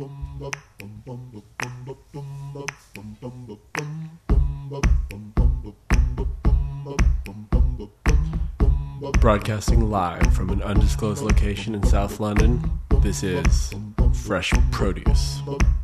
Broadcasting live from an undisclosed location in South London, this is Fresh Produce.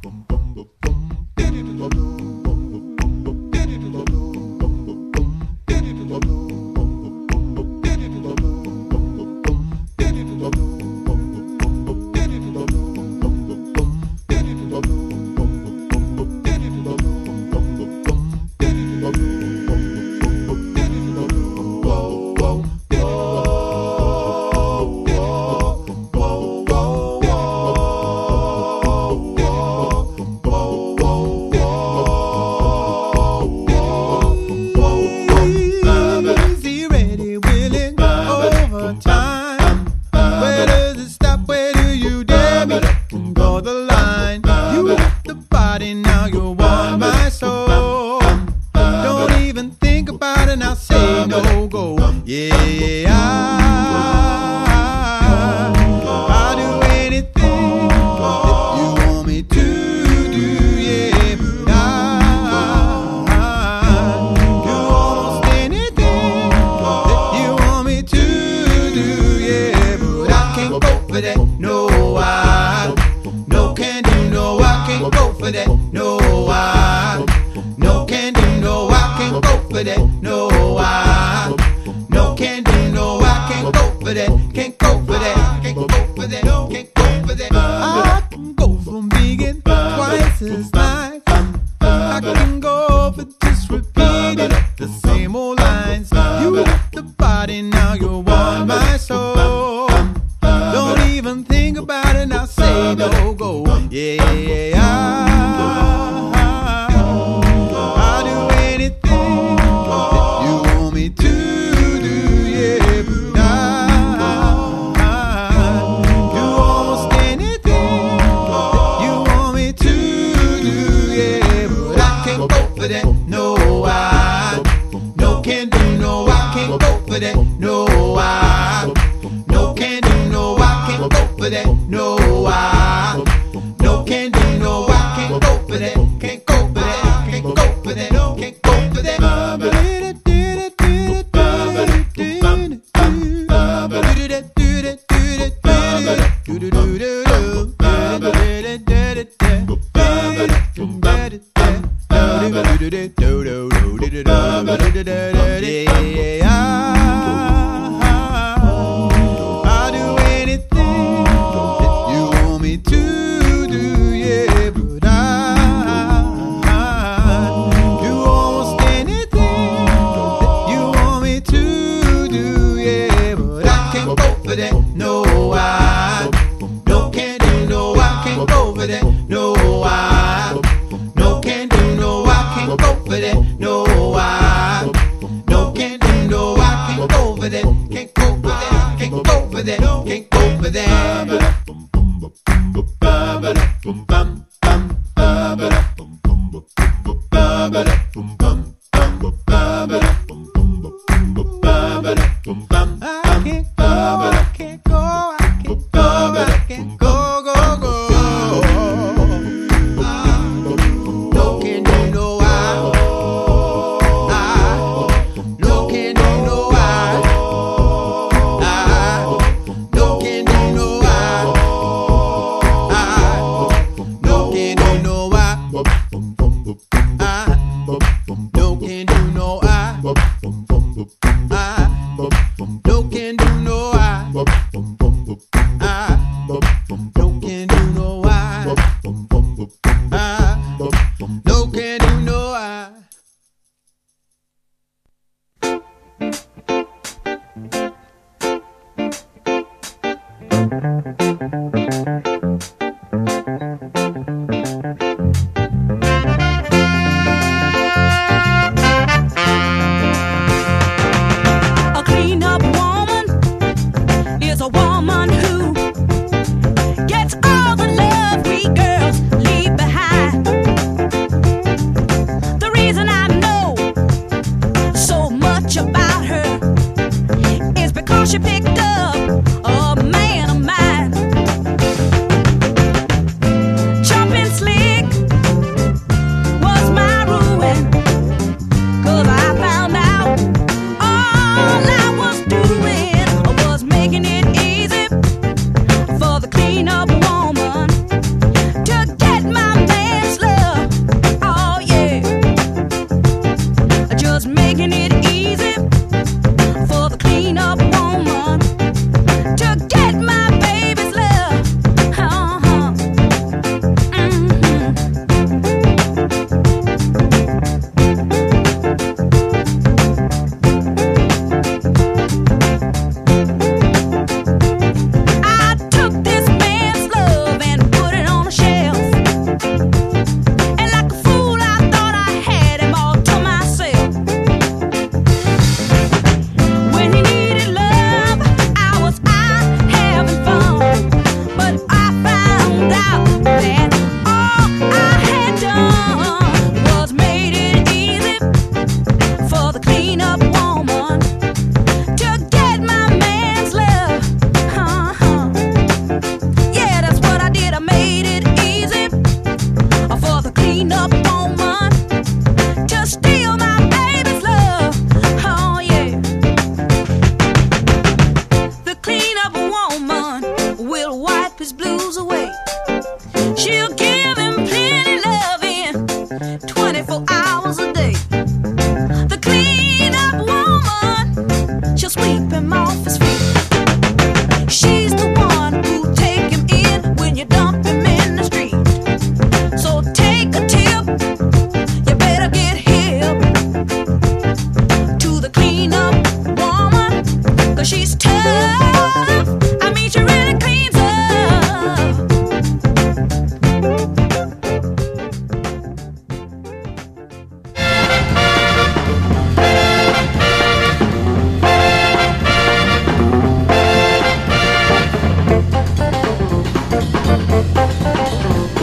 She picked up a man of mine.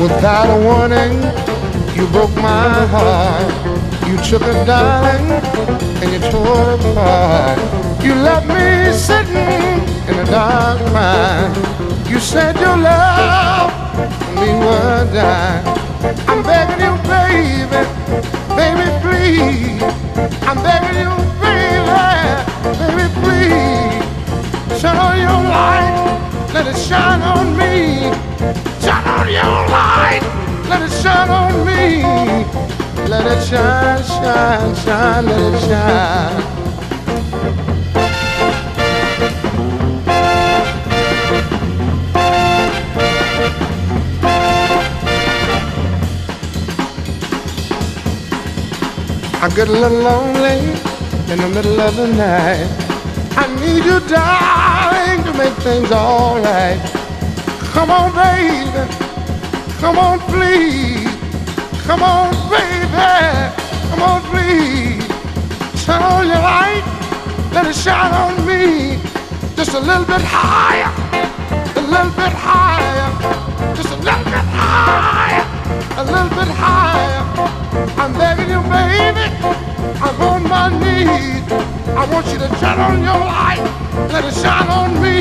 Without a warning, you broke my heart. You took it, darling, and you tore it apart. You left me sitting in the dark crying. You said your love for me would die. I'm begging you, baby, baby, please. I'm begging you, baby, baby, please. Shine on your light, let it shine on me. Shine on your light, let it shine on me. Let it shine, shine, shine, let it shine. I get a little lonely in the middle of the night. I need you, darling, to make things alright. Come on, baby, come on, please. Come on, baby, come on, please. Turn on your light, let it shine on me. Just a little bit higher, a little bit higher. Just a little bit higher, a little bit higher. I'm begging you, baby, I'm on my knees. I want you to turn on your light, let it shine on me.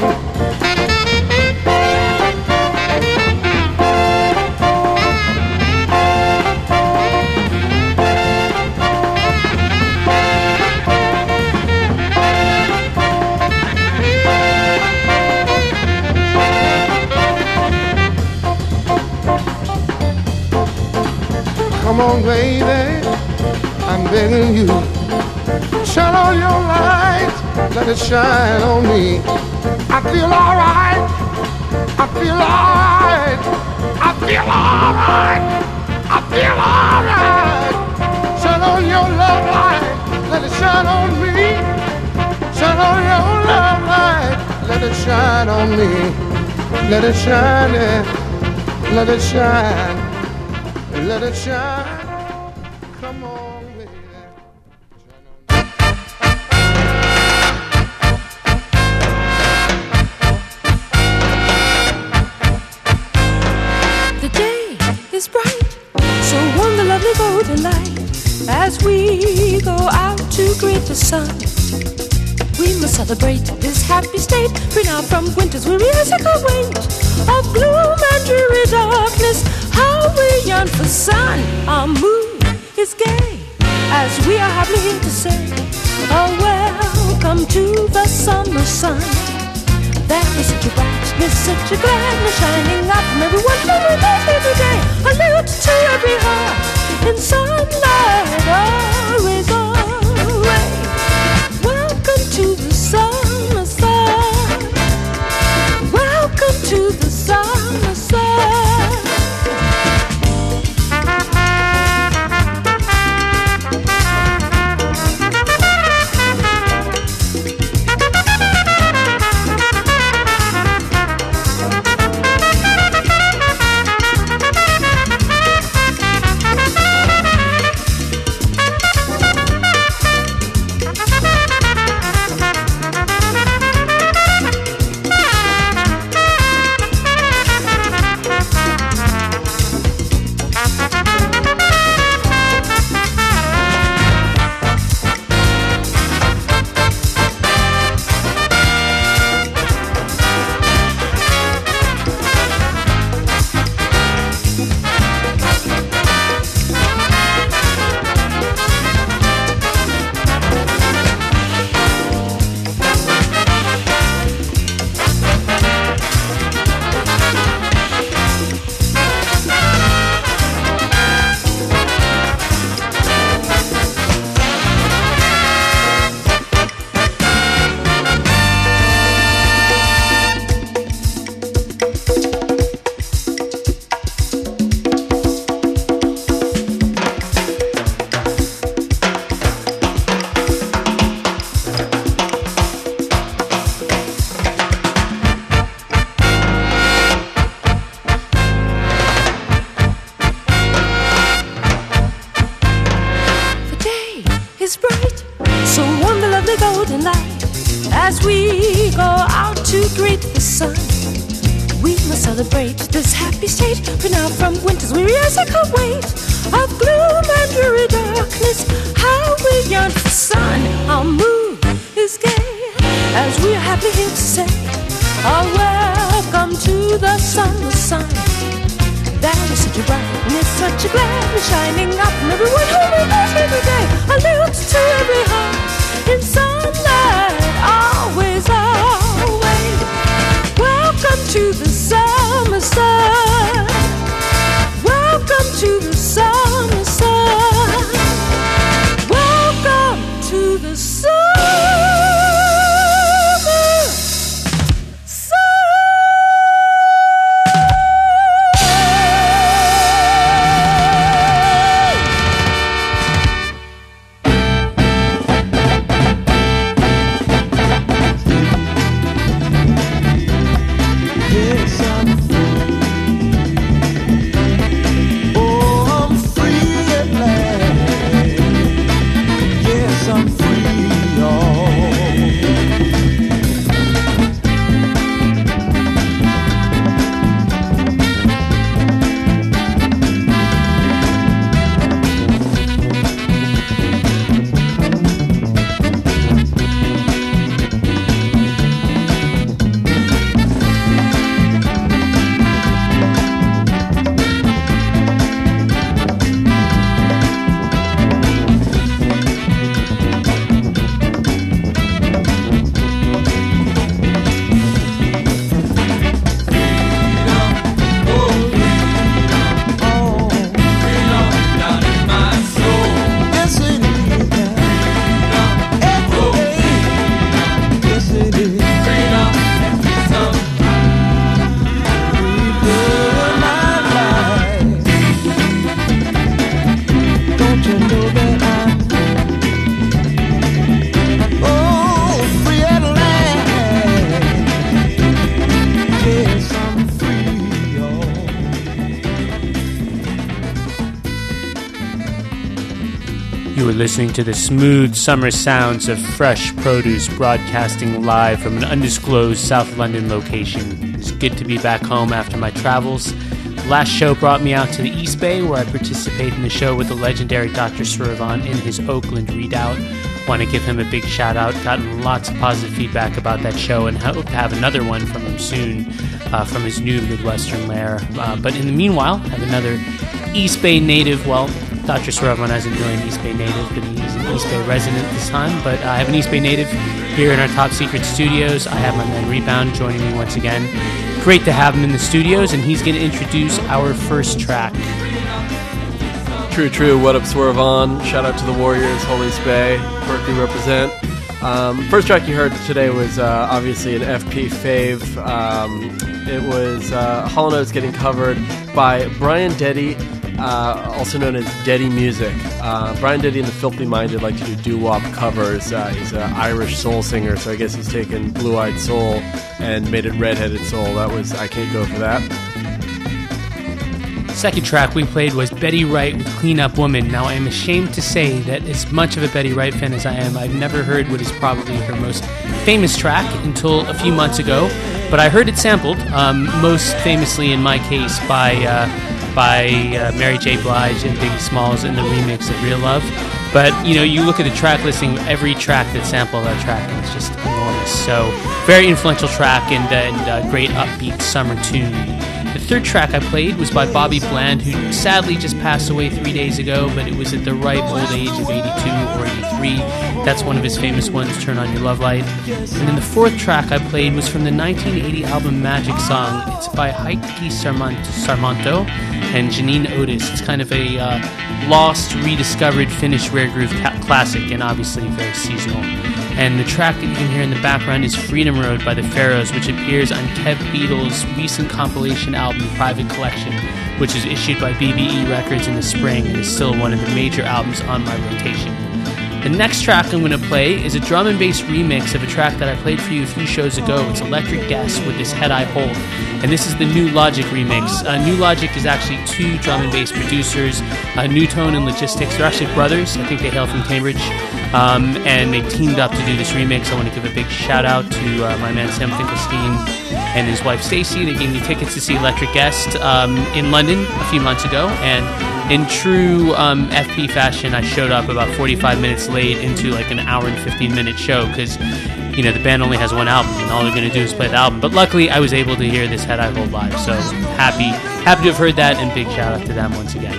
Come on, baby, I'm begging you. Shine on your light, let it shine on me. I feel alright, I feel alright, I feel alright, I feel alright. Shine on your love light, let it shine on me. Shine on your love light, let it shine on me. Let it shine, let it shine. Let it shine. Come on, baby. The day is bright, so warm the lovely golden light. As we go out to greet the sun, we must celebrate this happy state, free now from winter's weary icicle weight of gloom and dreary darkness. How we yearn for sun, our mood is gay, as we are happily here to say a welcome to the summer sun. There is such a brightness, such a gladness shining up from everyone from every day. A lilt to every heart in sunlight, always always. Welcome to the summer sun. Welcome to the summer sun. must celebrate this happy state. Free now from winter's weary eyes, I can't wait. Of gloom and dreary darkness, how we yearn for sun. Our mood is gay, as we are happily here to say, oh, welcome to the sun, the sun. That is such a bright and it's such a glad shining up from everyone who we meet every day. A lilt to every heart in sunlight, always, always. Welcome to the summer sun. Welcome to the summer sun. Welcome to the summer sun. Listening to the smooth summer sounds of Fresh Produce, broadcasting live from an undisclosed South London location. It's good to be back home after my travels. Last show brought me out to the East Bay, where I participated in the show with the legendary Dr. Suravan in his Oakland Redoubt. Want to give him a big shout out. Gotten lots of positive feedback about that show and hope to have another one from him soon, from his new Midwestern lair. But in the meanwhile, I have another East Bay native, well, Dr. Suravan isn't really an East Bay native, but he's an East Bay resident this time. But I have an East Bay native here in our top secret studios. I have my man Rebound joining me once again. Great to have him in the studios, and he's going to introduce our first track. True. What up, Swervon? Shout out to the Warriors, Holy Bay, Berkeley represent. First track you heard today was obviously an FP fave. It was Hall & Oates getting covered by Brian Deddy, also known as Deddy Music. Brian Deddy and the Filthy Minded like to do doo-wop covers. He's an Irish soul singer, so I guess he's taken Blue-Eyed Soul and made it Redheaded Soul. That was I Can't Go For That. Second track we played was Betty Wright with Clean Up Woman. Now, I am ashamed to say that as much of a Betty Wright fan as I am, I've never heard what is probably her most famous track until a few months ago. But I heard it sampled, most famously in my case by Mary J. Blige and Biggie Smalls in the remix of Real Love. But, you know, you look at the track listing, every track that sampled that track, and it's just enormous. So, very influential track and great upbeat summer tune. The third track I played was by Bobby Bland, who sadly just passed away 3 days ago, but it was at the ripe old age of 82 or 83. That's one of his famous ones, Turn On Your Love Light. And then the fourth track I played was from the 1980 album Magic Song. It's by Heike Sarmanto and Janine Otis. It's kind of a lost, rediscovered Finnish rare groove classic, and obviously very seasonal. And the track that you can hear in the background is Freedom Road by the Pharaohs, which appears on Kev Beadle's recent compilation album Private Collection, which is issued by BBE Records in the spring and is still one of the major albums on my rotation. The next track I'm going to play is a drum and bass remix of a track that I played for you a few shows ago. It's Electric Guest with this Head I Hold. And this is the New Logic remix. New Logic is actually two drum and bass producers, New Tone and Logistics. They're actually brothers. I think they hail from Cambridge. And they teamed up to do this remix. I want to give a big shout out to my man Sam Finkelstein and his wife Stacy. They gave me tickets to see Electric Guest in London a few months ago. And in true FP fashion, I showed up about 45 minutes late into like an hour and 15-minute show because, you know, the band only has one album and all they're going to do is play the album. But luckily, I was able to hear this Head I Hold live. So happy to have heard that, and big shout out to them once again.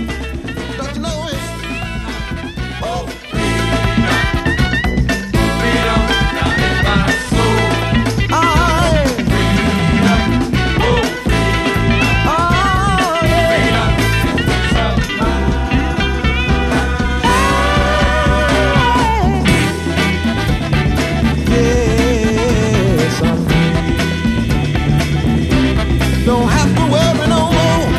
Don't have to worry no more.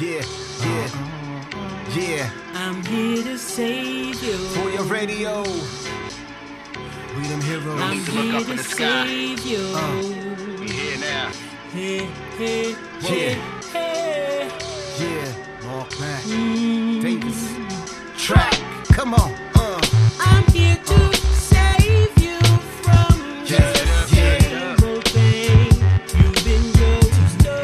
Yeah. I'm here to save you. For your radio. We them heroes. I'm here to save you. We here now. Hey, hey, Yeah. hey. Yeah. Mark Mac. Davis. Track. Come on. I'm here to save you from Yeah. the old thing you've been used to.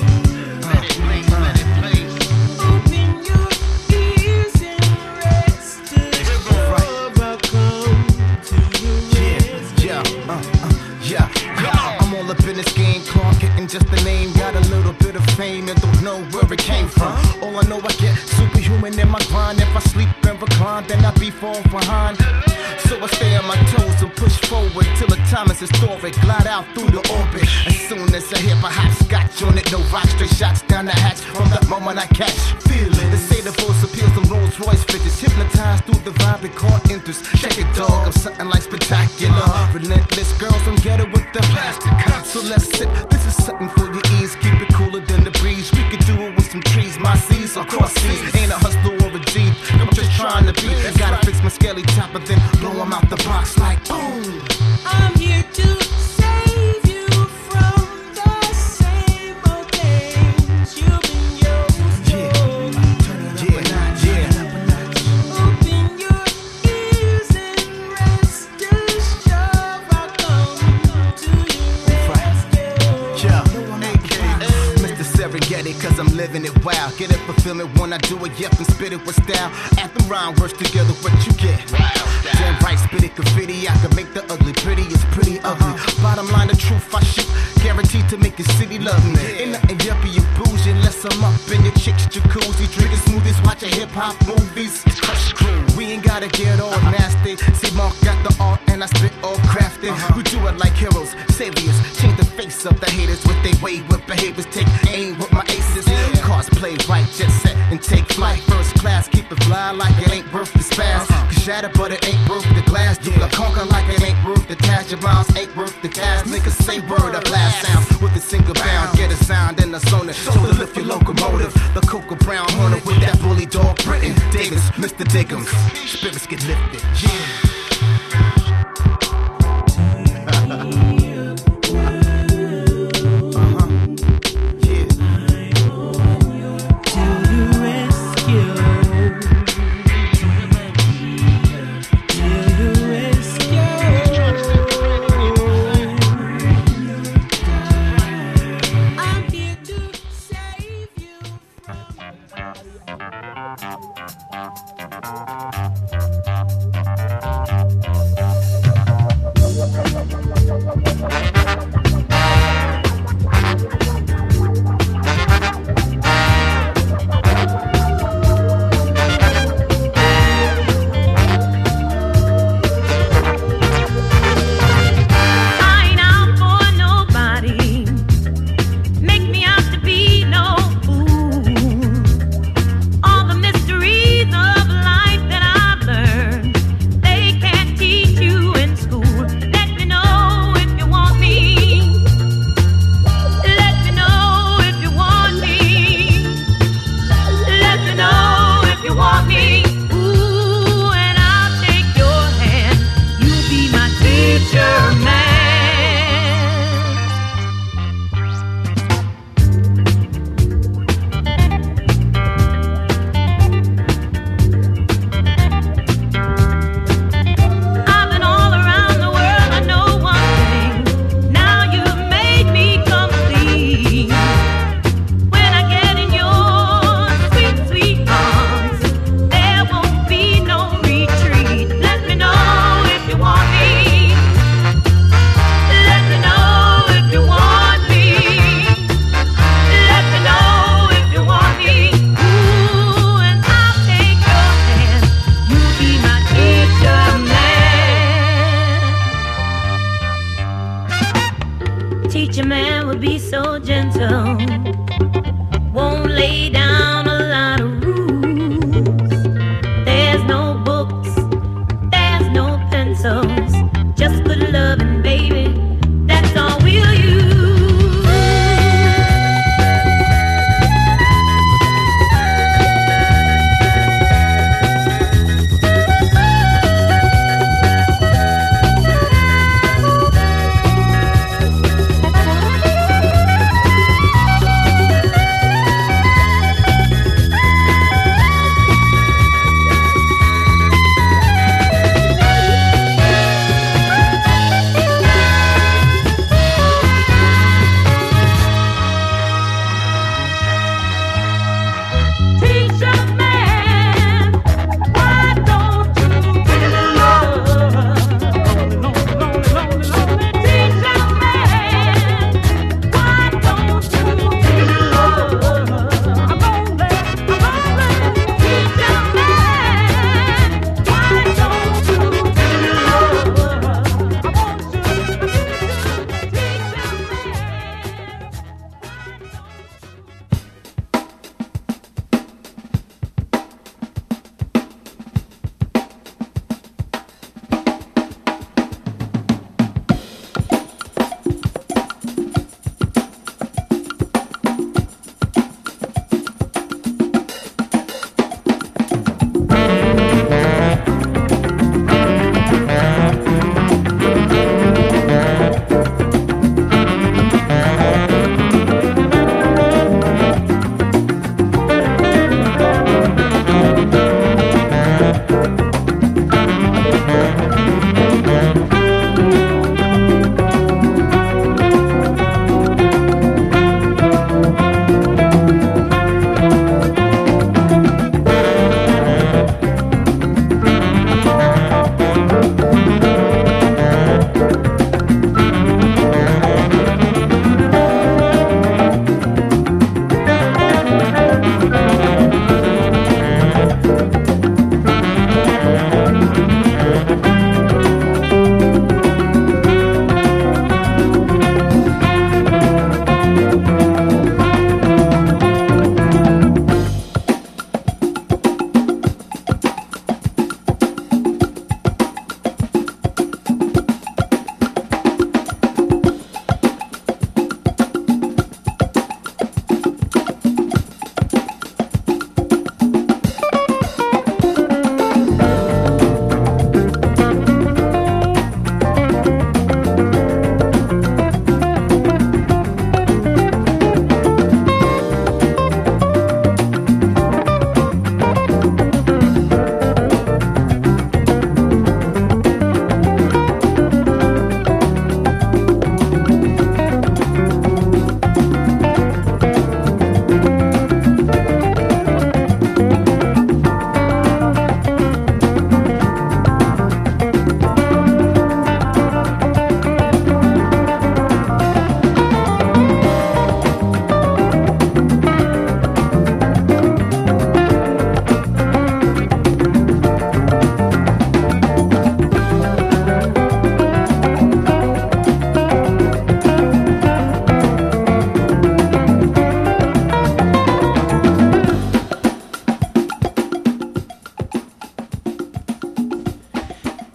Open your ears and rest assured I'll come to your rescue. I'm all up in this game, Clark getting just the name. Got a little bit of fame and don't know where it came from. All I know, I get superhuman in my grind. If I sleep and recline, then I be fall behind. So I stay on my toes and push forward till the time is historic. Glide out through the orbit. As soon as I hear my hopscotch on it, no rock, straight shots down the hatch. From that moment I catch feeling. They say the voice appeals to Rolls Royce figures. Hypnotized through the vibe that caught interest. Check it, dog, I'm something like spectacular. Relentless girls, I'm get it with the plastic cups. So let's sit, this is something for your ease. Keep it cooler than the breeze. We could do it with some trees. My seas are cross seas. Ain't a hustler or a G. I'm just trying to be. Gotta fix my scaly top, but then blow 'em out the box like boom. I'm here to save you from the same old things you've been used to. Open your ears and rest assured I'll come to your rescue. Mr. Serengeti, cause I'm living it wild. Get it fulfillment when I do it, yep, and spit it with style. Anthem rhyme works together, what you get? Damn right, spit it graffiti. I can make the ugly pretty, it's pretty ugly. Bottom line, the truth I shoot, guaranteed to make the city love me. Ain't nothing yuppie or bougie unless I'm up in your chick's jacuzzi, drinking smoothies, watching hip hop movies. Crush crew, we ain't gotta get all nasty. See, Mark got the art and I spit all crafty. We do it like heroes, saviors, change the face of the haters with they way with behaviors. Take aim with my aces. Cars play right, jet set and take flight. First class, keep it fly like it ain't worth the spaz. Cause shatter, but it ain't worth the glass. You can conquer like it ain't worth the task. Your rhymes ain't worth the gas. Niggas say word, I blast sound with a single bound. Get a sound in the zone, so to lift your locomotive. The Coca Brown Horner with that bully dog Britain. Davis, Mr. Diggums, spirits get lifted. Yeah. Teacher man would be so gentle, won't lay down a lot of rules. There's no books, there's no pencils, just good loving, baby, that's all we'll use.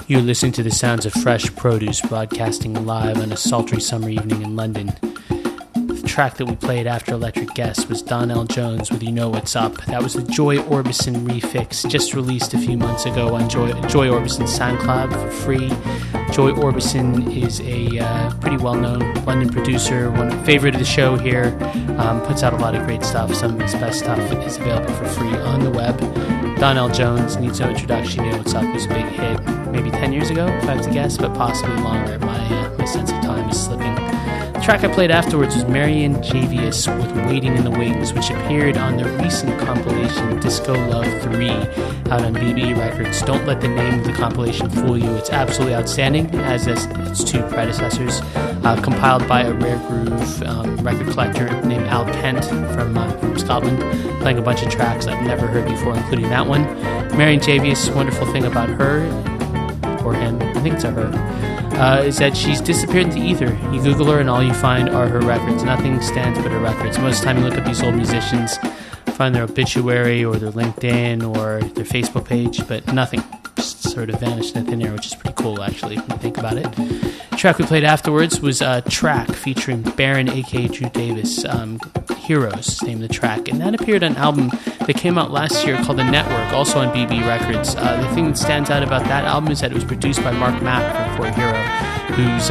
You're listening to the sounds of fresh produce broadcasting live on a sultry summer evening in London. The track that we played after Electric Guest was Donnell Jones with You Know What's Up. That was the Joy Orbison refix, just released a few months ago on Joy Orbison's SoundCloud for free. Joy Orbison is a pretty well-known London producer, one favorite of the show here, puts out a lot of great stuff. Some of his best stuff is available for free on the web. Donnell Jones needs no introduction. You Know What's Up was a big hit maybe 10 years ago, if I have to guess, but possibly longer. My sense of time is slipping. The track I played afterwards was Marion Javius with Waiting in the Wings, which appeared on the recent compilation Disco Love 3 out on BB Records. Don't let the name of the compilation fool you. It's absolutely outstanding, as is its two predecessors. Compiled by a Rare Groove record collector named Al Kent from Scotland, playing a bunch of tracks I've never heard before, including that one. Marion Javius, wonderful thing about her, or him, I think it's a her, is that she's disappeared into ether. You Google her and all you find are her records. Nothing stands but her records. Most of the time you look up these old musicians, find their obituary or their LinkedIn or their Facebook page, but nothing. Just sort of vanished in thin air, which is pretty cool actually when you think about it. The track we played afterwards was Track featuring Baron aka Drew Davis. Heroes is the name of the track, and that appeared on an album that came out last year called The Network, also on BB Records. The thing that stands out about that album is that it was produced by Mark Mack from For Hero, who's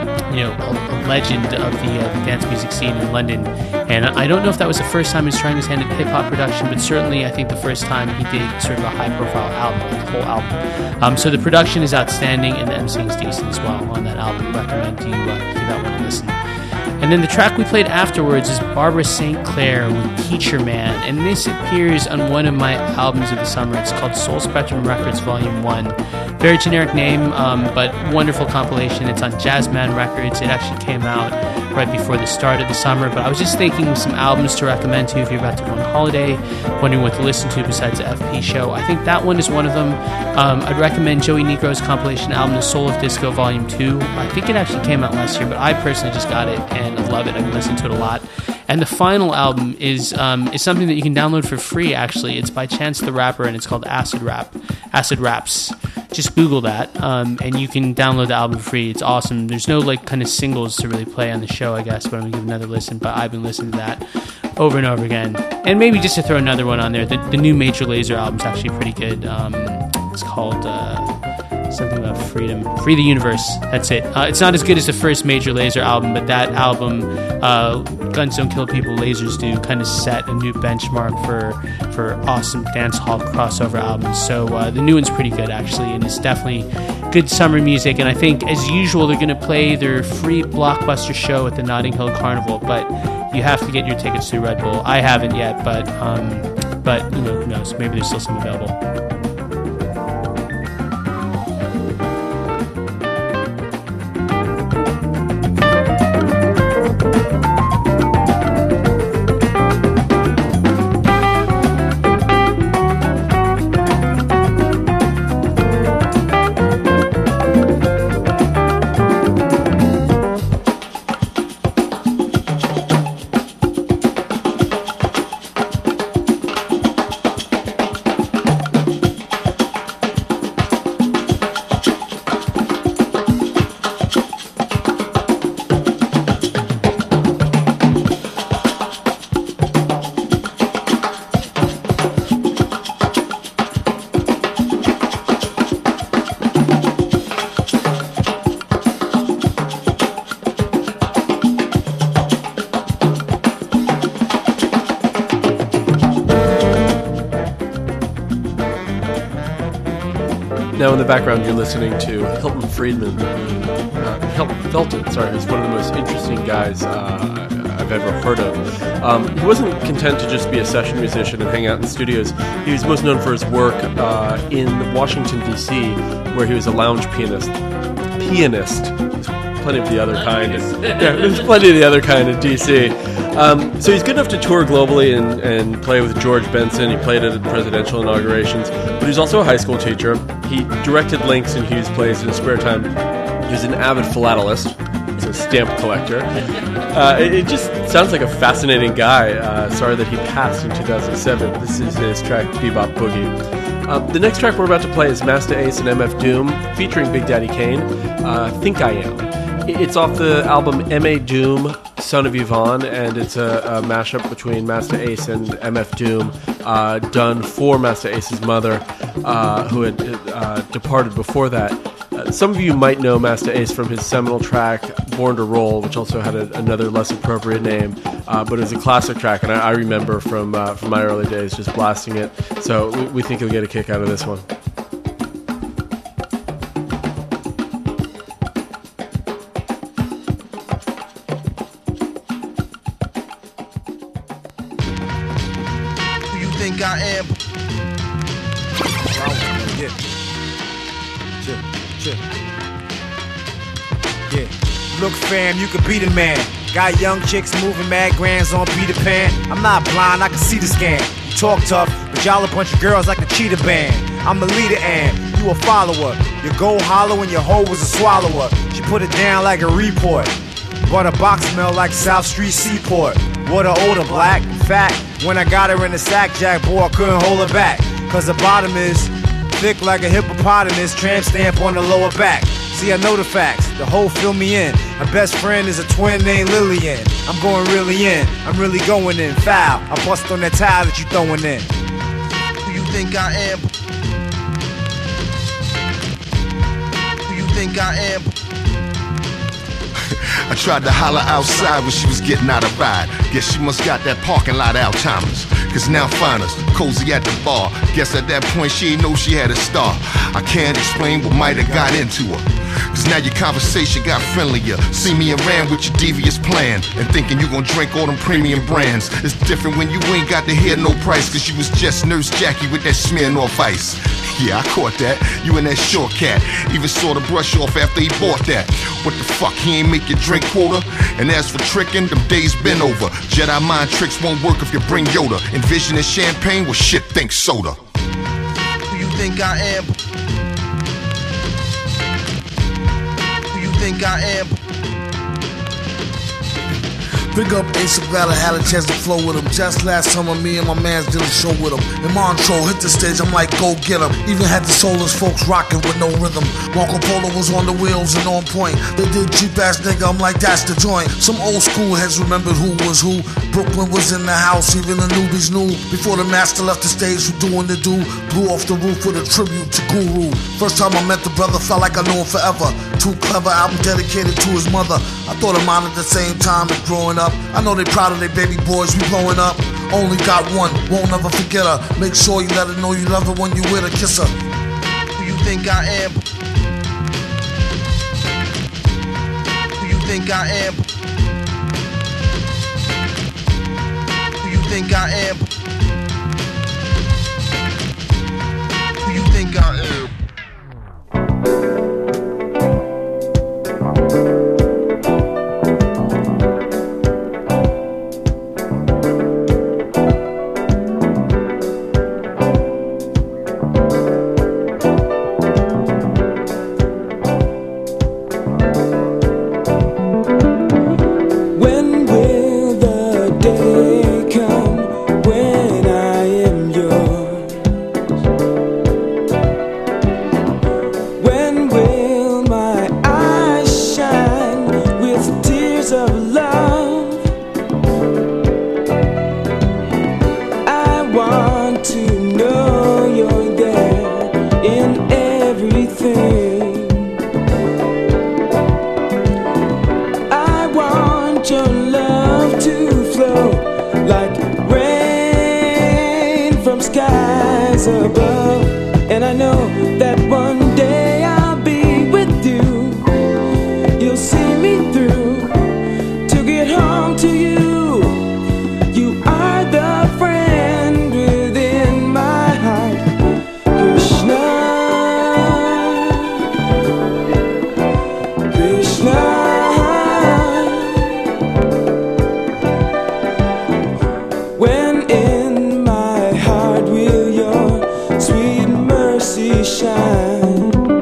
a legend of the dance music scene in London. And I don't know if that was the first time he was trying his hand at hip-hop production, but certainly I think the first time he did sort of a high-profile album, like the whole album. So the production is outstanding, and the MCing is decent as well on that album. Recommend you give that one a listen. And then the track we played afterwards is Barbara St. Clair with Teacher Man, and this appears on one of my albums of the summer. It's called Soul Spectrum Records Volume 1. Very generic name, but wonderful compilation. It's on Jazzman Records. It actually came out right before the start of the summer, but I was just thinking of some albums to recommend to you if you're about to go on holiday, wondering what to listen to besides the FP show. I think that one is one of them. I'd recommend Joey Negro's compilation album, The Soul of Disco Volume 2. I think it actually came out last year, but I personally just got it and I love it. I've been listening to it a lot. And the final album is something that you can download for free, actually. It's by Chance the Rapper, and it's called Acid Raps. Just Google that, and you can download the album for free. It's awesome. There's no kind of singles to really play on the show, I guess, but I'm going to give another listen. But I've been listening to that over and over again. And maybe just to throw another one on there, the new Major Lazer album's actually pretty good. It's called something about freedom. Free the Universe. That's it. It's not as good as the first Major Lazer album, but that album, Guns Don't Kill People, Lasers Do, kind of set a new benchmark for awesome dance hall crossover albums. So the new one's pretty good, actually, and it's definitely good summer music. And I think, as usual, they're going to play their free Blockbuster show at the Notting Hill Carnival, but you have to get your tickets through Red Bull. I haven't yet, but who knows? Maybe there's still some available. Now in the background, you're listening to Hilton Friedman. Hilton Felton, sorry, who's one of the most interesting guys I've ever heard of. He wasn't content to just be a session musician and hang out in studios. He was most known for his work in Washington, D.C., where he was a lounge pianist. There's plenty of the other kind. There's plenty of the other kind in D.C. So he's good enough to tour globally and play with George Benson. He played at presidential inaugurations, but he's also a high school teacher. He directed Links and Hughes plays in his spare time. He was an avid philatelist. also a stamp collector. It just sounds like a fascinating guy. Sorry that he passed in 2007. This is his track, Bebop Boogie. The next track we're about to play is Master Ace and MF Doom, featuring Big Daddy Kane, Think I Am. It's off the album M.A. Doom, Son of Yvonne, and it's a mashup between Master Ace and MF Doom, done for Master Ace's mother, who had departed before that. Some of you might know Master Ace from his seminal track, Born to Roll, which also had another less appropriate name, but it was a classic track, and I remember from my early days just blasting it, so we think you'll get a kick out of this one. Who you think I am? Yeah. Look, fam, you could be the man. Got young chicks moving mad grands on Peter Pan. I'm not blind, I can see the scam. You talk tough, but y'all a bunch of girls like a cheetah band. I'm a leader and you a follower. Your gold hollow and your hoe was a swallower. She put it down like a report. But a box smelled like South Street Seaport. What a odor, black, fat. When I got her in the sack, Jack, boy, I couldn't hold her back. Cause the bottom is thick like a hippopotamus, tramp stamp on the lower back. See, I know the facts, the whole fill me in. My best friend is a twin named Lillian. I'm going really in, I'm really going in. Foul, I bust on that tile that you throwing in. Who you think I am? Who you think I am? I tried to holler outside when she was getting out of ride. Guess she must got that parking lot Alzheimer's. Cause now find us, cozy at the bar. Guess at that point she ain't know she had a star. I can't explain what might have got into her. Cause now your conversation got friendlier. See me and ran with your devious plan, and thinking you gon' drink all them premium brands. It's different when you ain't got to hear no price. Cause you was just Nurse Jackie with that smearing off ice. Yeah, I caught that, you and that short cat. Even saw the brush off after he bought that. What the fuck, he ain't make your drink quota? And as for tricking, them days been over. Jedi mind tricks won't work if you bring Yoda. Envisioning champagne, well shit, think soda. Who you think I am? Who you think I am? Big up Ace, I'm glad I had a chance to flow with him. Just last summer, me and my mans did a show with him. In Montreux, hit the stage, I'm like, go get him. Even had the soulless folks rocking with no rhythm. Marco Polo was on the wheels and on point. They did cheap ass nigga, I'm like, that's the joint. Some old school heads remembered who was who. Brooklyn was in the house, even the newbies knew. Before the master left the stage, who doing the do. Blew off the roof with a tribute to Guru. First time I met the brother, felt like I knew him forever. Too clever, album dedicated to his mother. I thought of mine at the same time as growing up. I know they proud of their baby boys, we blowing up. Only got one, won't never forget her. Make sure you let her know you love her when you with her, kiss her. Who you think I am? Who you think I am? Who you think I am? Who you think I am? Sweet mercy shine.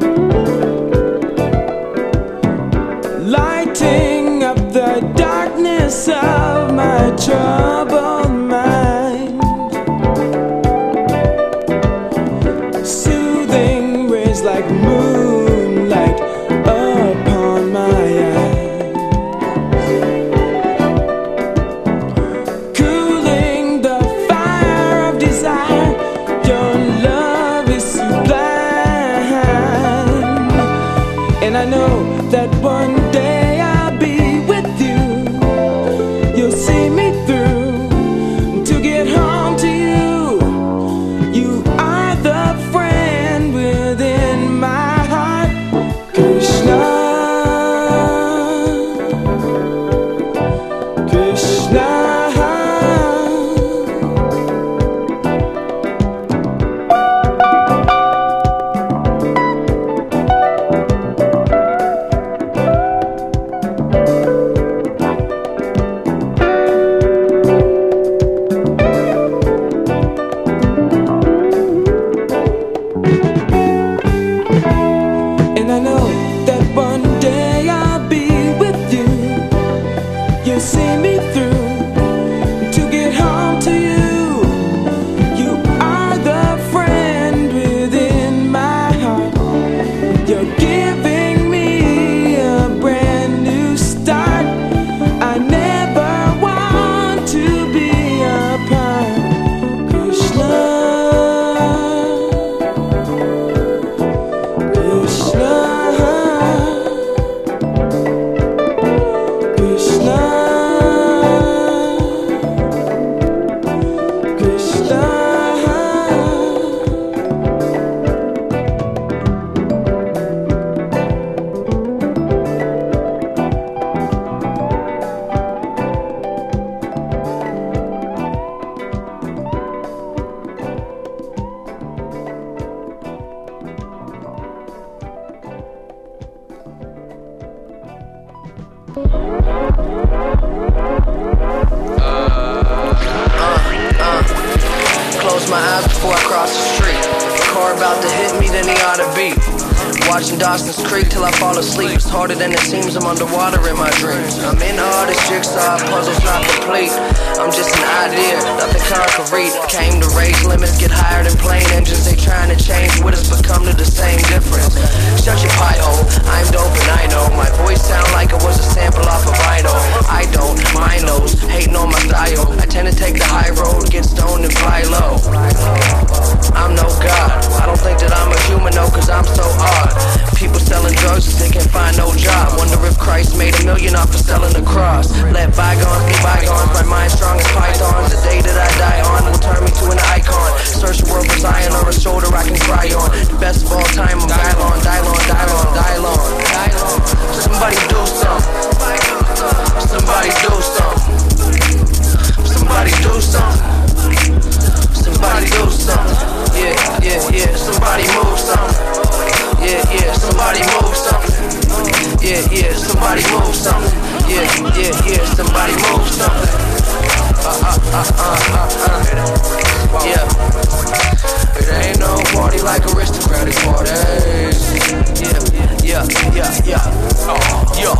eyes before I cross the street. If a car about to hit me, then he ought to beat. Watching Dawson's Creek till I fall asleep. It's harder than it seems, I'm underwater in my dreams. I'm in all this jigsaw, puzzle's not complete. I'm just an idea, nothing concrete. Came to raise limits, get higher than plane engines. They trying to change what has become to the same difference. Shut your pie hole, I'm dope and I know. My voice sound like it was a sample off of vinyl. I don't, mind those, hating on my style. I tend to take the high road, get stoned and fly low. I'm no god, I don't think that I'm a human though, cause I'm so odd. People selling drugs cause they can't find no job. Wonder if Christ made $1 million off of selling the cross. Let bygones be bygones, my mind strong as pythons. The day that I die on will turn me to an icon. Search the world for Zion or a shoulder I can cry on. The best of all time, I'm Dylon, Dylon, Dylon, Dylon. Somebody do something. Somebody do something. Somebody do something. Somebody do something. Yeah, yeah, yeah. Somebody move something. Yeah, yeah. Somebody move something. Yeah, yeah. Somebody move something. Yeah, yeah, yeah. Somebody move something. Yeah. It ain't no party like aristocratic parties. Yeah, yeah, yeah, yeah. Yeah,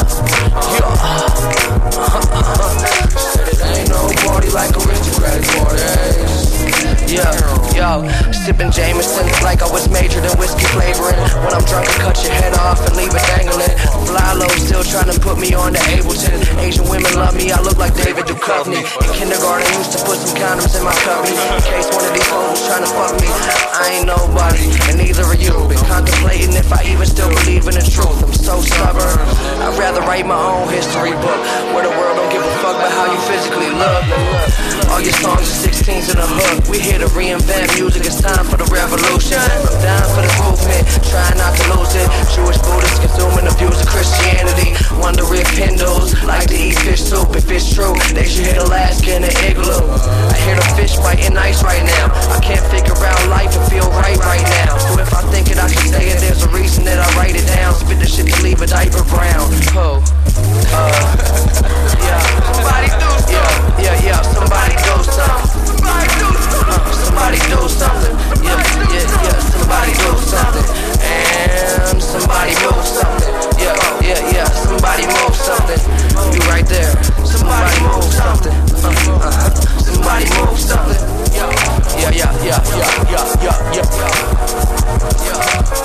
yeah. Said it ain't no party like aristocratic parties. Yeah, yo, sipping Jameson like I was majored in whiskey flavoring. When I'm drunk, I cut your head off and leave it dangling. Fly low, still trying to put me on to Ableton. Asian women love me, I look like David Duchovny. In kindergarten, used to put some condoms in my cubby in case one of these hoes was trying to fuck me. I ain't nobody, and neither are you. Been contemplating if I even still believe in the truth. I'm so stubborn, I'd rather write my own history book, where the world don't give a fuck about how you physically look. All your songs are 16s in a hook. We here to reinvent music, it's time for the revolution. I'm down for this movement, trying not to lose it. Jewish Buddhists consuming the views of Christianity. Wonder if Hindus like to eat fish soup. If it's true, they should hit Alaska in an igloo. I hear the fish biting ice right now. I can't figure out life and feel right now. So if I think it, I should say it. There's a reason that I write it down. Spit the shit to leave a diaper brown. Oh, yeah. Somebody do something. Yeah, yeah, yeah. Somebody do something. Somebody do something. Yeah, yeah, yeah. Somebody do something. And somebody move something. Yeah, yeah, yeah. Somebody move something. You right there. Somebody move something. Somebody move something. Yeah, yeah, yeah, yeah, yeah, yeah, yeah, yeah.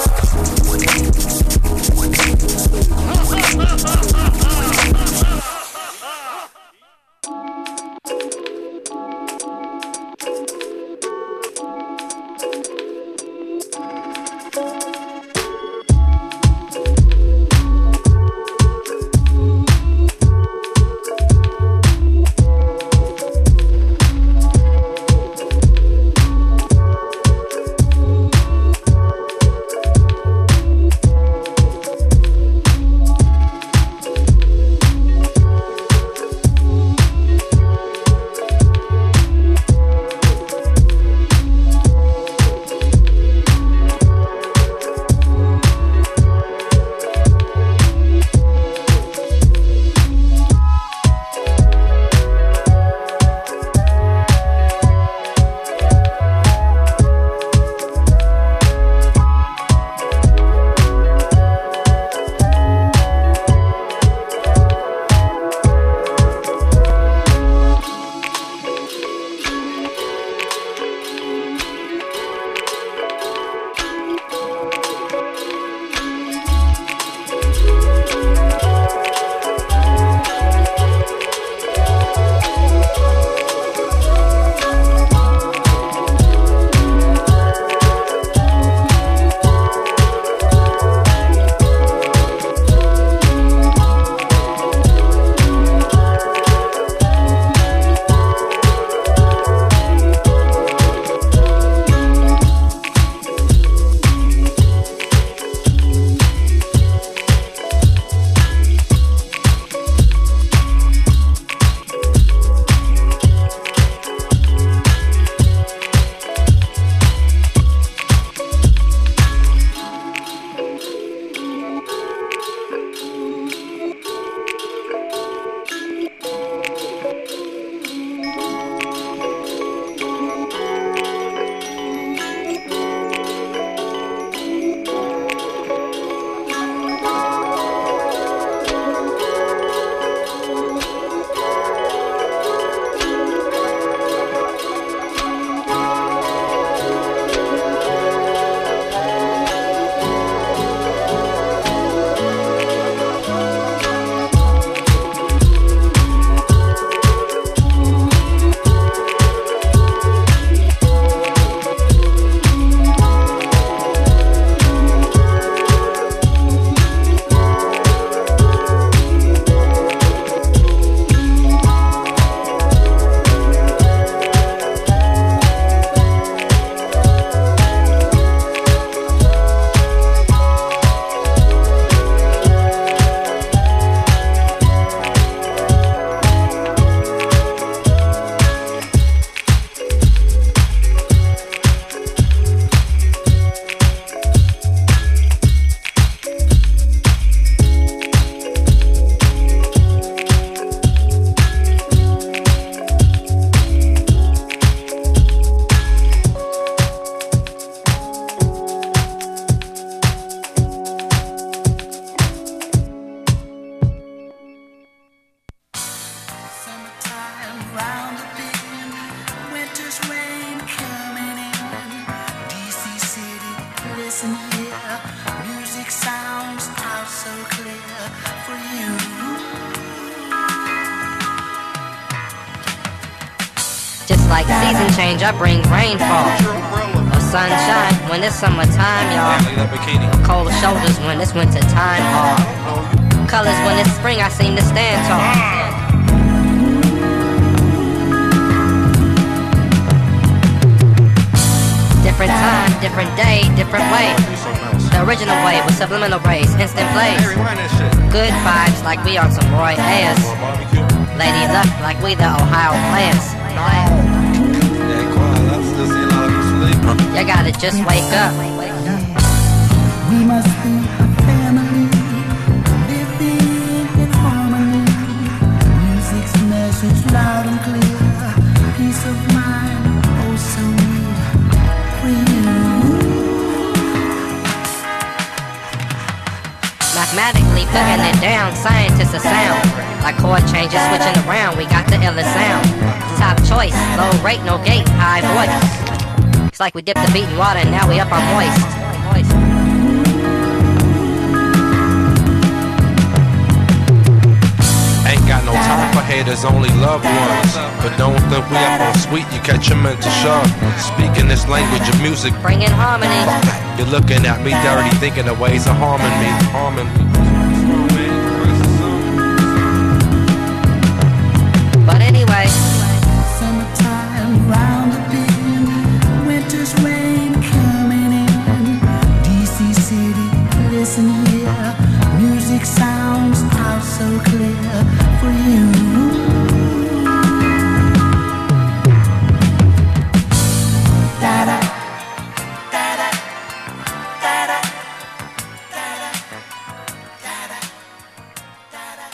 Listen here, music sounds out so clear for you. Just like season change, I bring rainfall or sunshine when it's summertime, y'all. Or cold shoulders when it's winter time, or colors when it's spring, I seem to stand tall. Different time, different day, different way. The original way with subliminal rays, instant plays. Good vibes like we on some Roy Ayers. Lady luck like we the Ohio players. You gotta just wake up. We must be a family, living in harmony. Music's message loud and clear. Peace of mind, oh so near for you. Mathematically putting it down, scientists are sound. Like chord changes switching around, we got the illest sound. Top choice, low rate, no gate, high voice. It's like we dipped the beat in water and now we up on moist. Ain't got no time for haters, only loved ones. But don't think we up on sweet, you catch a mental shove. Speaking this language of music, bringing harmony. You're looking at me dirty, thinking of ways of harming me. But anyway, summertime round the bend, winter's rain coming in. DC City, listen here, music sounds out so clear for you. Da-da, da-da, da-da, da-da, da-da, da-da.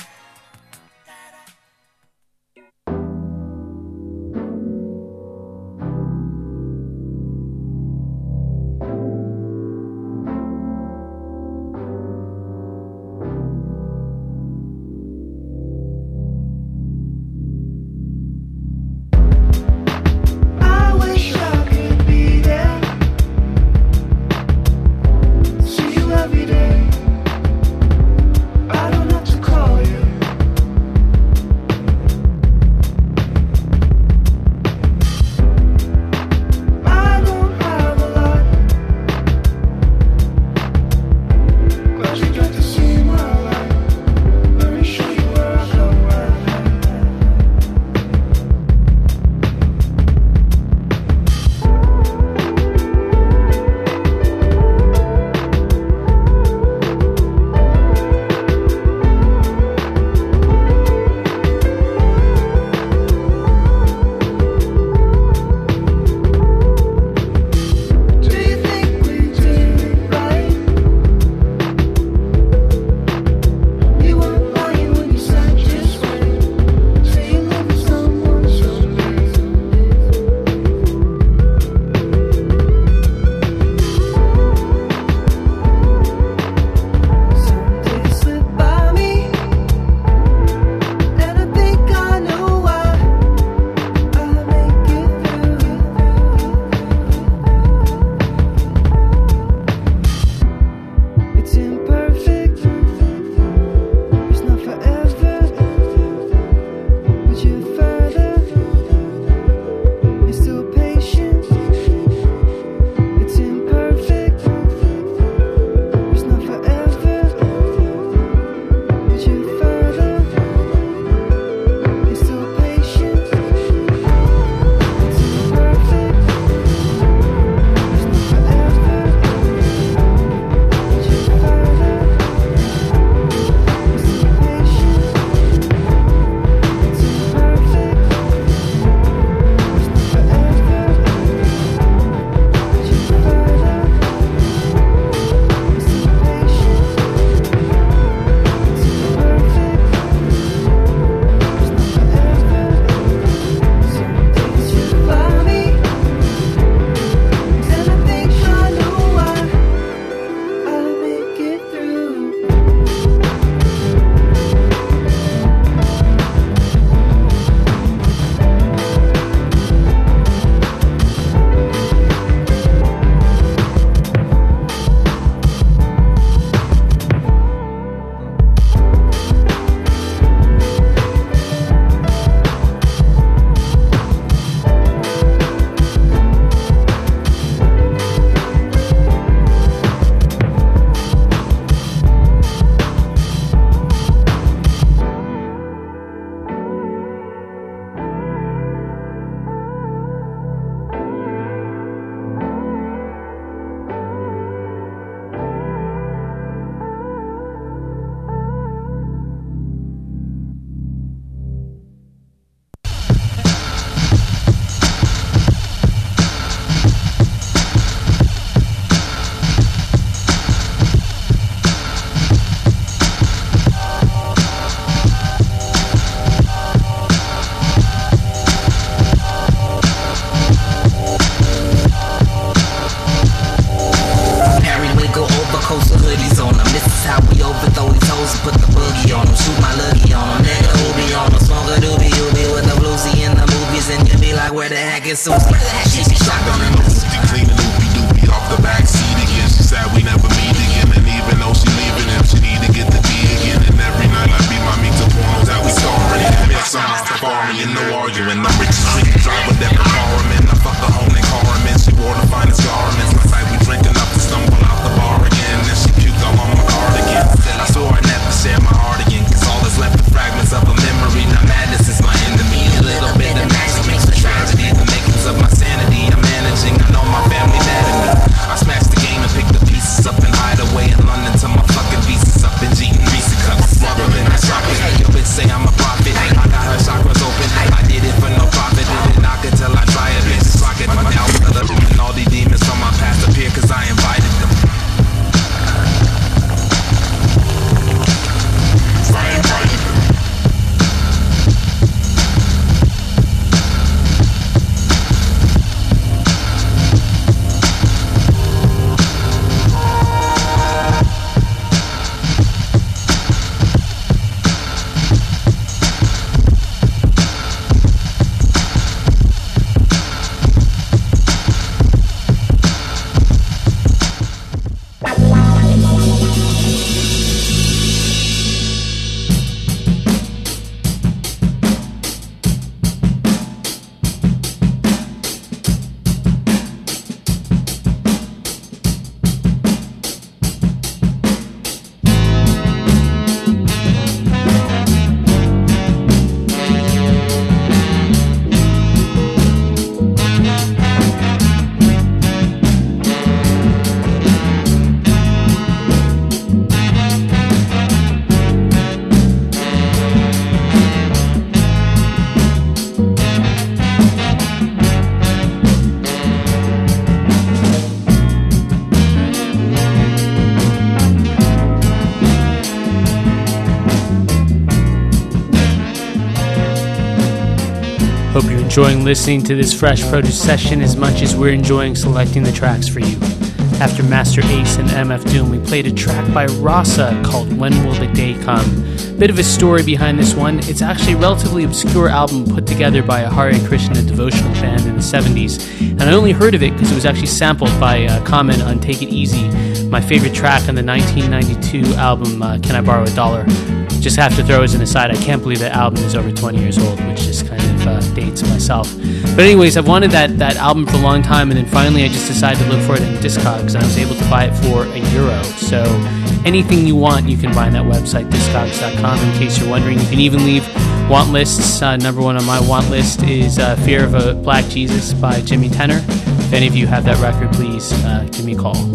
so sick of that shit, be shocking me. Cleaning doopy off the back seat again. She said we never meet again, and even though she leaving him, she need to get the D again. And every night I beat my meat to pornos that we starring. And mix on farming and no arguing. I'm rich street driver that can call him in. I fuck the home and call him in. She wore the finest garments. My sight we drinking up to stumble out the bar again. And she puked all on my cardigan. I swore I'd never share my heart again, cause all that's left are fragments of a memory. Now madness is my enemy. A little bit of magic makes the tragedy. The makings of my sanity I'm managing. I know my family mad at me. I smashed the game and picked the pieces up and hide away in London till my fucking visas up and Jean Reese cups. Smuggling, I shock it. Your bitch say I'm a prophet. I got her chakras open. I did it for no profit. Didn't knock it till I try it. Bitch, rock it. My now and all these demons from my past appear cause I invited them. Hope you're enjoying listening to this Fresh Produce session as much as we're enjoying selecting the tracks for you. After Master Ace and MF Doom, we played a track by Rasa called When Will the Day Come? Bit of a story behind this one. It's actually a relatively obscure album put together by a Hare Krishna devotional band in the 70s, and I only heard of it because it was actually sampled by a comment on Take It Easy, my favorite track on the 1992 album Can I Borrow $1? Just have to throw as an aside, I can't believe that album is over 20 years old, which just kind of dates myself. But anyways, I've wanted that album for a long time, and then finally I just decided to look for it in Discogs, and I was able to buy it for €1. So anything you want, you can buy on that website, Discogs.com, in case you're wondering. You can even leave want lists. Number one on my want list is Fear of a Black Jesus by Jimmy Tenor. If any of you have that record, please give me a call.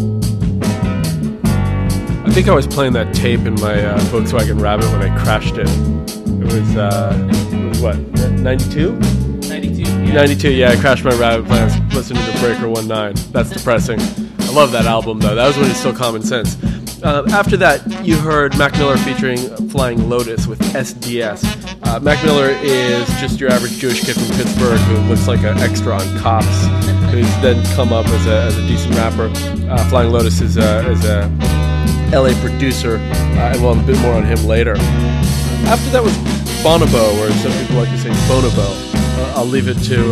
I think I was playing that tape in my Volkswagen Rabbit when I crashed it. It was what, 92? 92, yeah. 92, yeah, I crashed my Rabbit when I was listening to Breaker 19. That's depressing. I love that album, though. That was when it's still Common Sense. After that, you heard Mac Miller featuring Flying Lotus with SDS. Mac Miller is just your average Jewish kid from Pittsburgh who looks like an extra on Cops, who's then come up as a decent rapper. Flying Lotus is a LA producer, and we'll have a bit more on him later. After that was Bonobo, or some people like to say Bonobo. I'll leave it to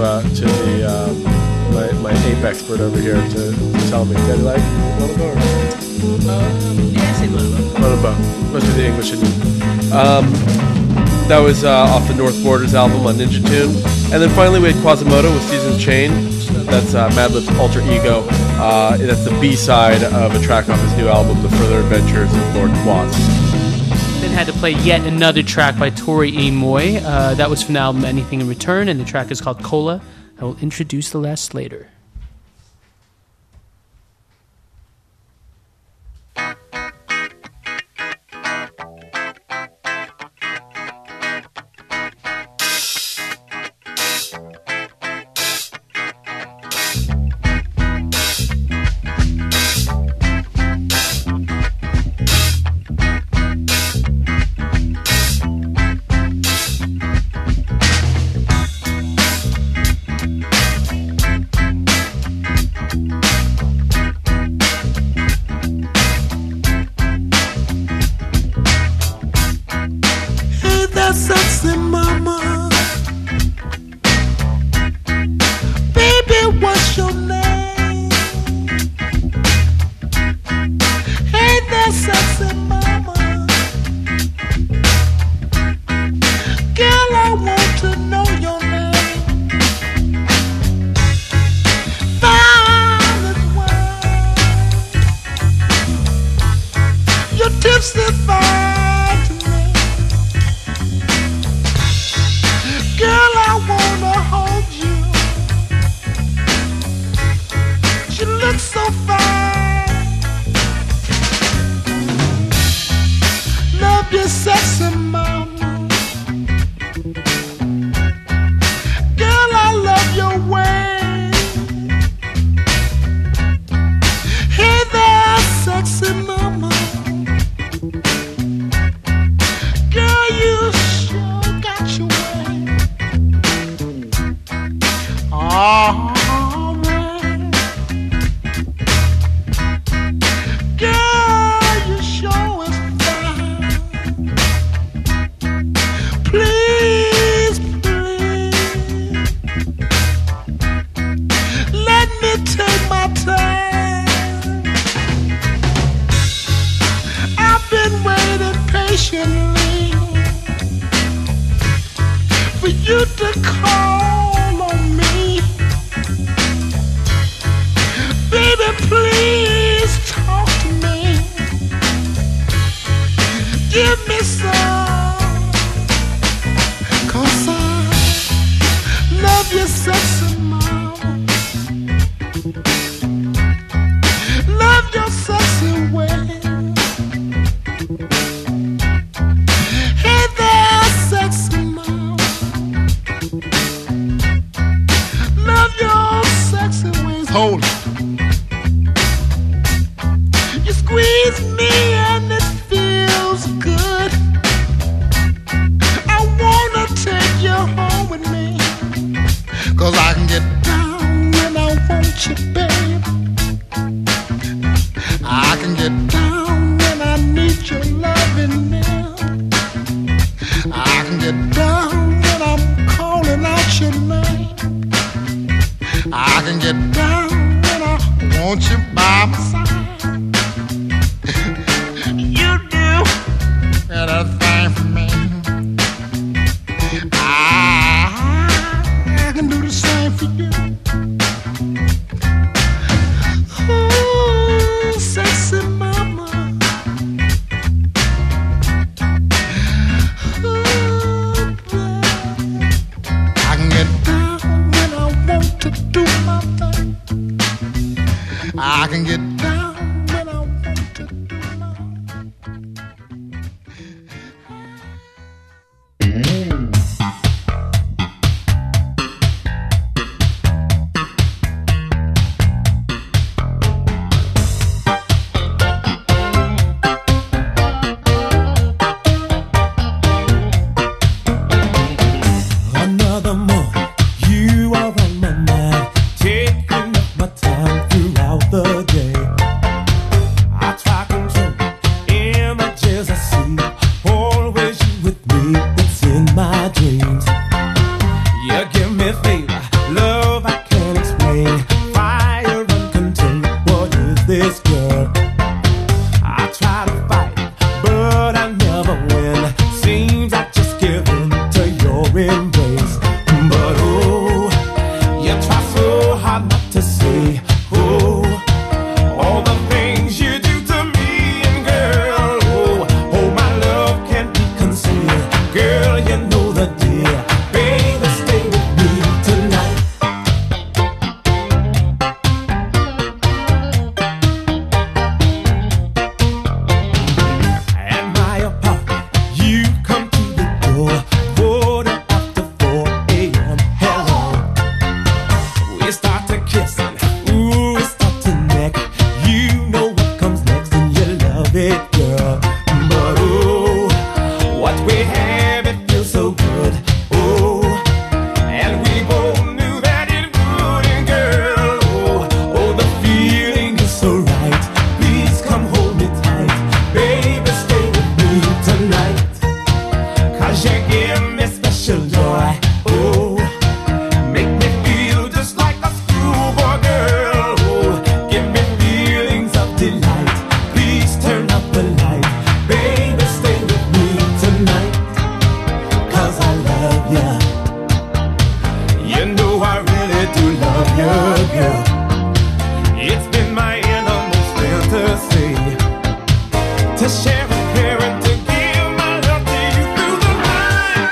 my ape expert over here to tell me. Do you like Bonobo? Yeah, I say Bonobo. Bonobo. Must be the English in me. That was off the North Borders album on Ninja Tune. And then finally we had Quasimodo with Season's Chain. That's Madlib's Alter Ego. That's the B-side of a track off his new album, The Further Adventures of Lord Quas. Then had to play yet another track by Tori E. Moy. That was from the album Anything in Return, and the track is called Cola. I will introduce the rest later. Love your sexy way. Hey there, sexy mom. Love your sexy ways. Hold it. You squeeze me and it feels good. I wanna take you home with me, 'cause I can get down when I want you, babe. I can get down when I need your loving now. I can get down when I'm calling out your name. I can get down when I want you by my side. You do anything for me. I can do the same for you. Ooh, sexy mama. Ooh, babe. I can get down when I want to do my thing. I can get down when I want to do my Another month, you are on my mind, taking up my time throughout the day. I try control images I see, always you with me, it's in my dreams. You give me favor, love I can't explain, fire uncontained, what is this, girl? I try to fight, but I never win, seems I just give in to your embrace. But oh, you try so hard not to say, oh, all the things you do to me, and girl, oh, my love can't be concealed. Girl, you know the deal. Baby, stay with me tonight. At my apartment, you come to the door, 4:45 a.m. Hello. We start to kissing, ooh, we start to neck. You know what comes next, and you love it, girl. But oh, what we have, it feels so good. Oh, and we both knew that it would, and girl, oh, the feeling is so right. Please come hold me tight, baby, stay with me tonight. 'Cause you give me special joy. Oh, make me feel just like a schoolboy girl. Oh, give me feelings of delight. Please turn up the light. Baby, stay with me tonight. 'Cause I love ya. You know I really do love you, girl. It's been my innermost fantasy to share a pair and to give my love to you through the night.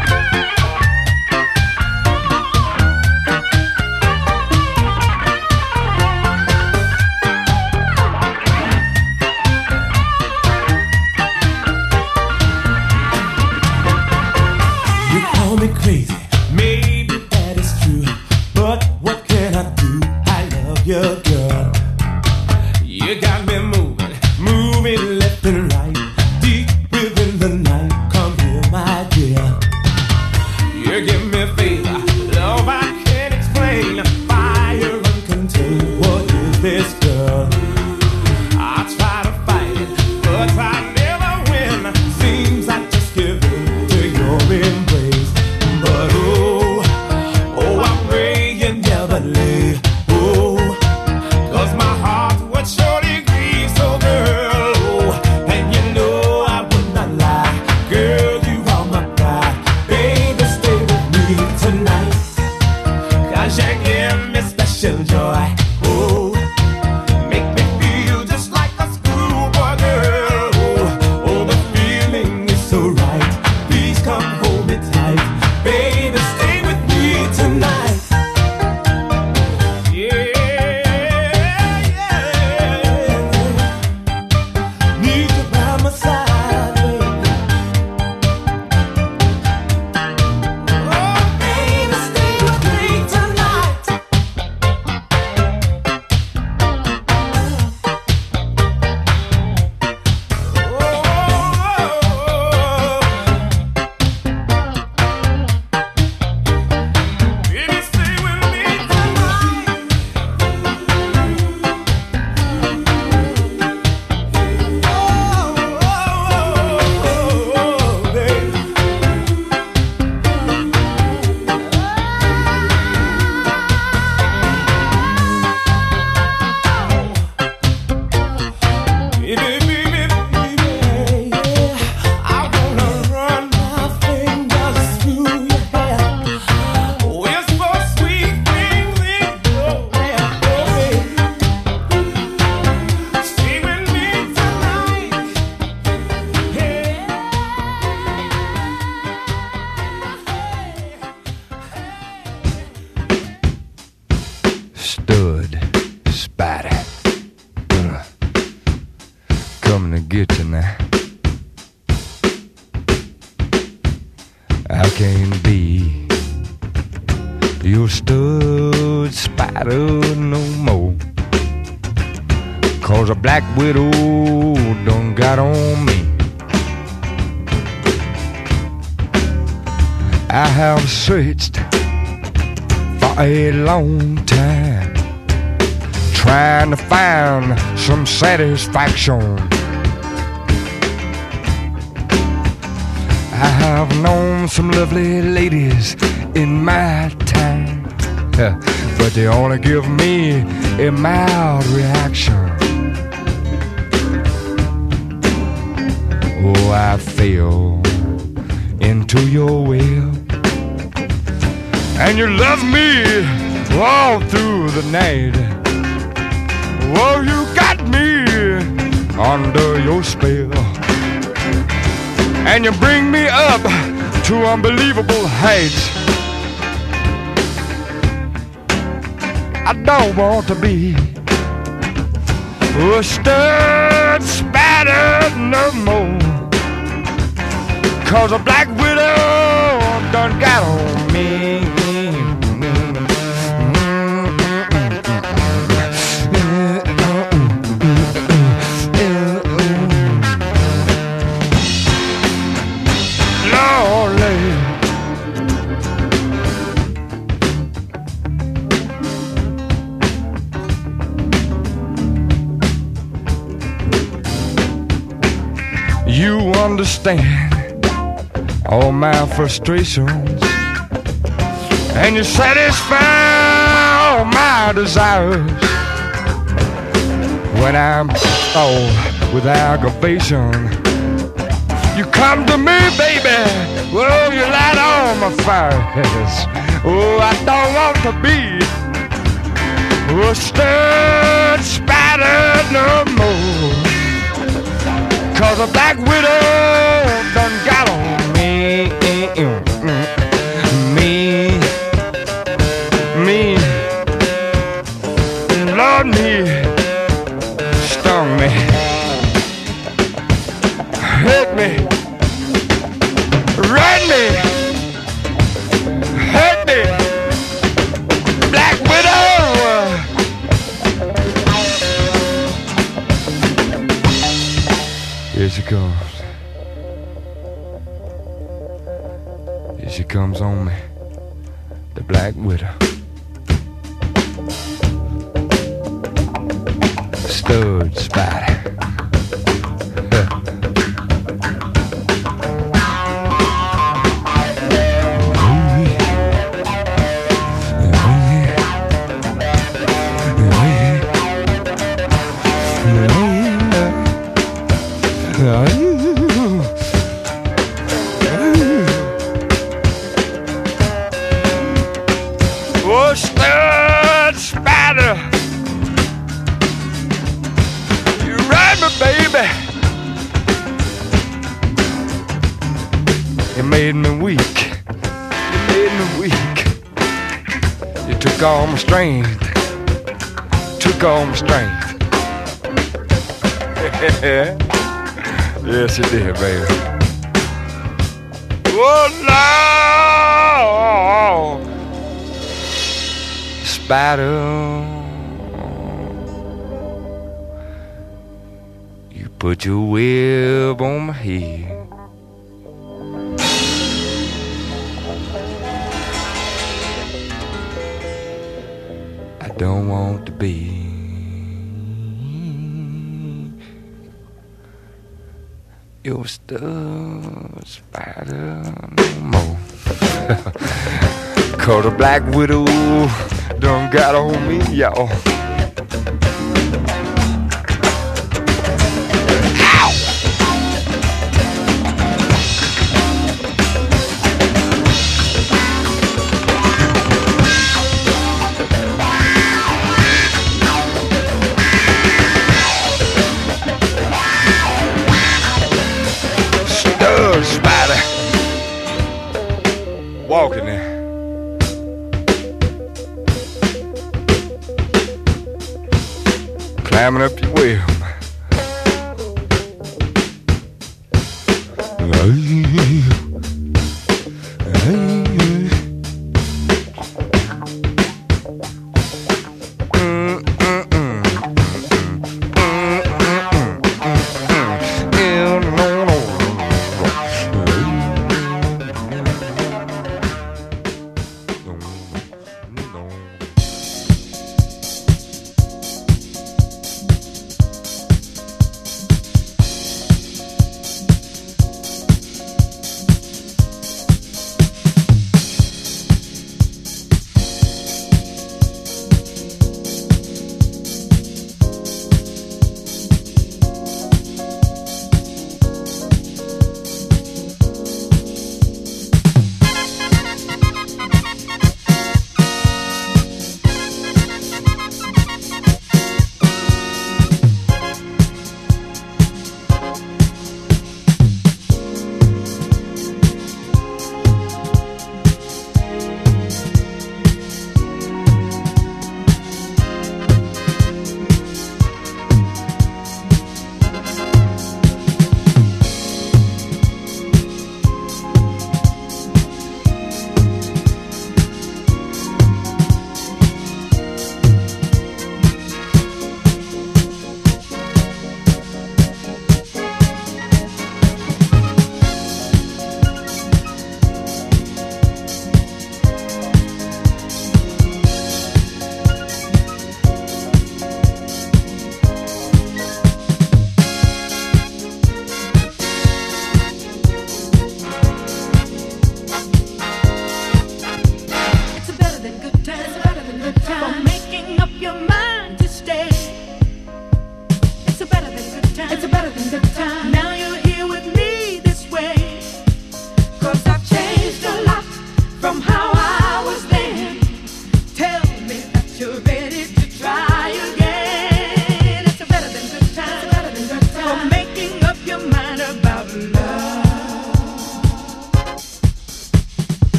You call me crazy, maybe that is true, but what can I do? I love you, girl. You got me moving, moving left and right, deep within the night. Come here, my dear. You give me favor, love I can't explain, fire uncontained. What is this, girl? I try to fight it, but I never win. Seems I just give in to your embrace. But oh, I pray you never leave. Oh, 'cause my heart would surely grieve. So girl, oh, and you know I would not lie. Girl, you are my pride. Baby, stay with me tonight. 'Cause you give me special joy. Oh, coming to get you now. I can't be your stud spider no more, 'cause a black widow done got on me. I have searched for a long time, trying to find some satisfaction. I have known some lovely ladies in my time, but they only give me a mild reaction. Oh, I fell into your web, and you love me all through the night. Oh, you got me under your spell, and you bring me up to unbelievable heights. I don't want to be a stud spider no more, 'cause a black widow done got on me. You understand all my frustrations, and you satisfy all my desires. When I'm all with aggravation, you come to me, baby. Oh, you light on my fires. Oh, I don't want to be a stud spider no more, 'cause a black widow done got on me. Me, Lord, me, stung me, hurt me, run me, hurt me, black widow. Here she comes. Here she comes on me, the black widow. Stud spider. Oh, stud spider, you ride me, baby. You made me weak. You made me weak. You took all my strength. Took all my strength. Yes, you did, baby. Oh, Lord. Spider, you put your web on my head. I don't want to be your stud spider no more. 'Cause a black widow done got on me, y'all. Ow! Stud spider walking there. Climbing up your web.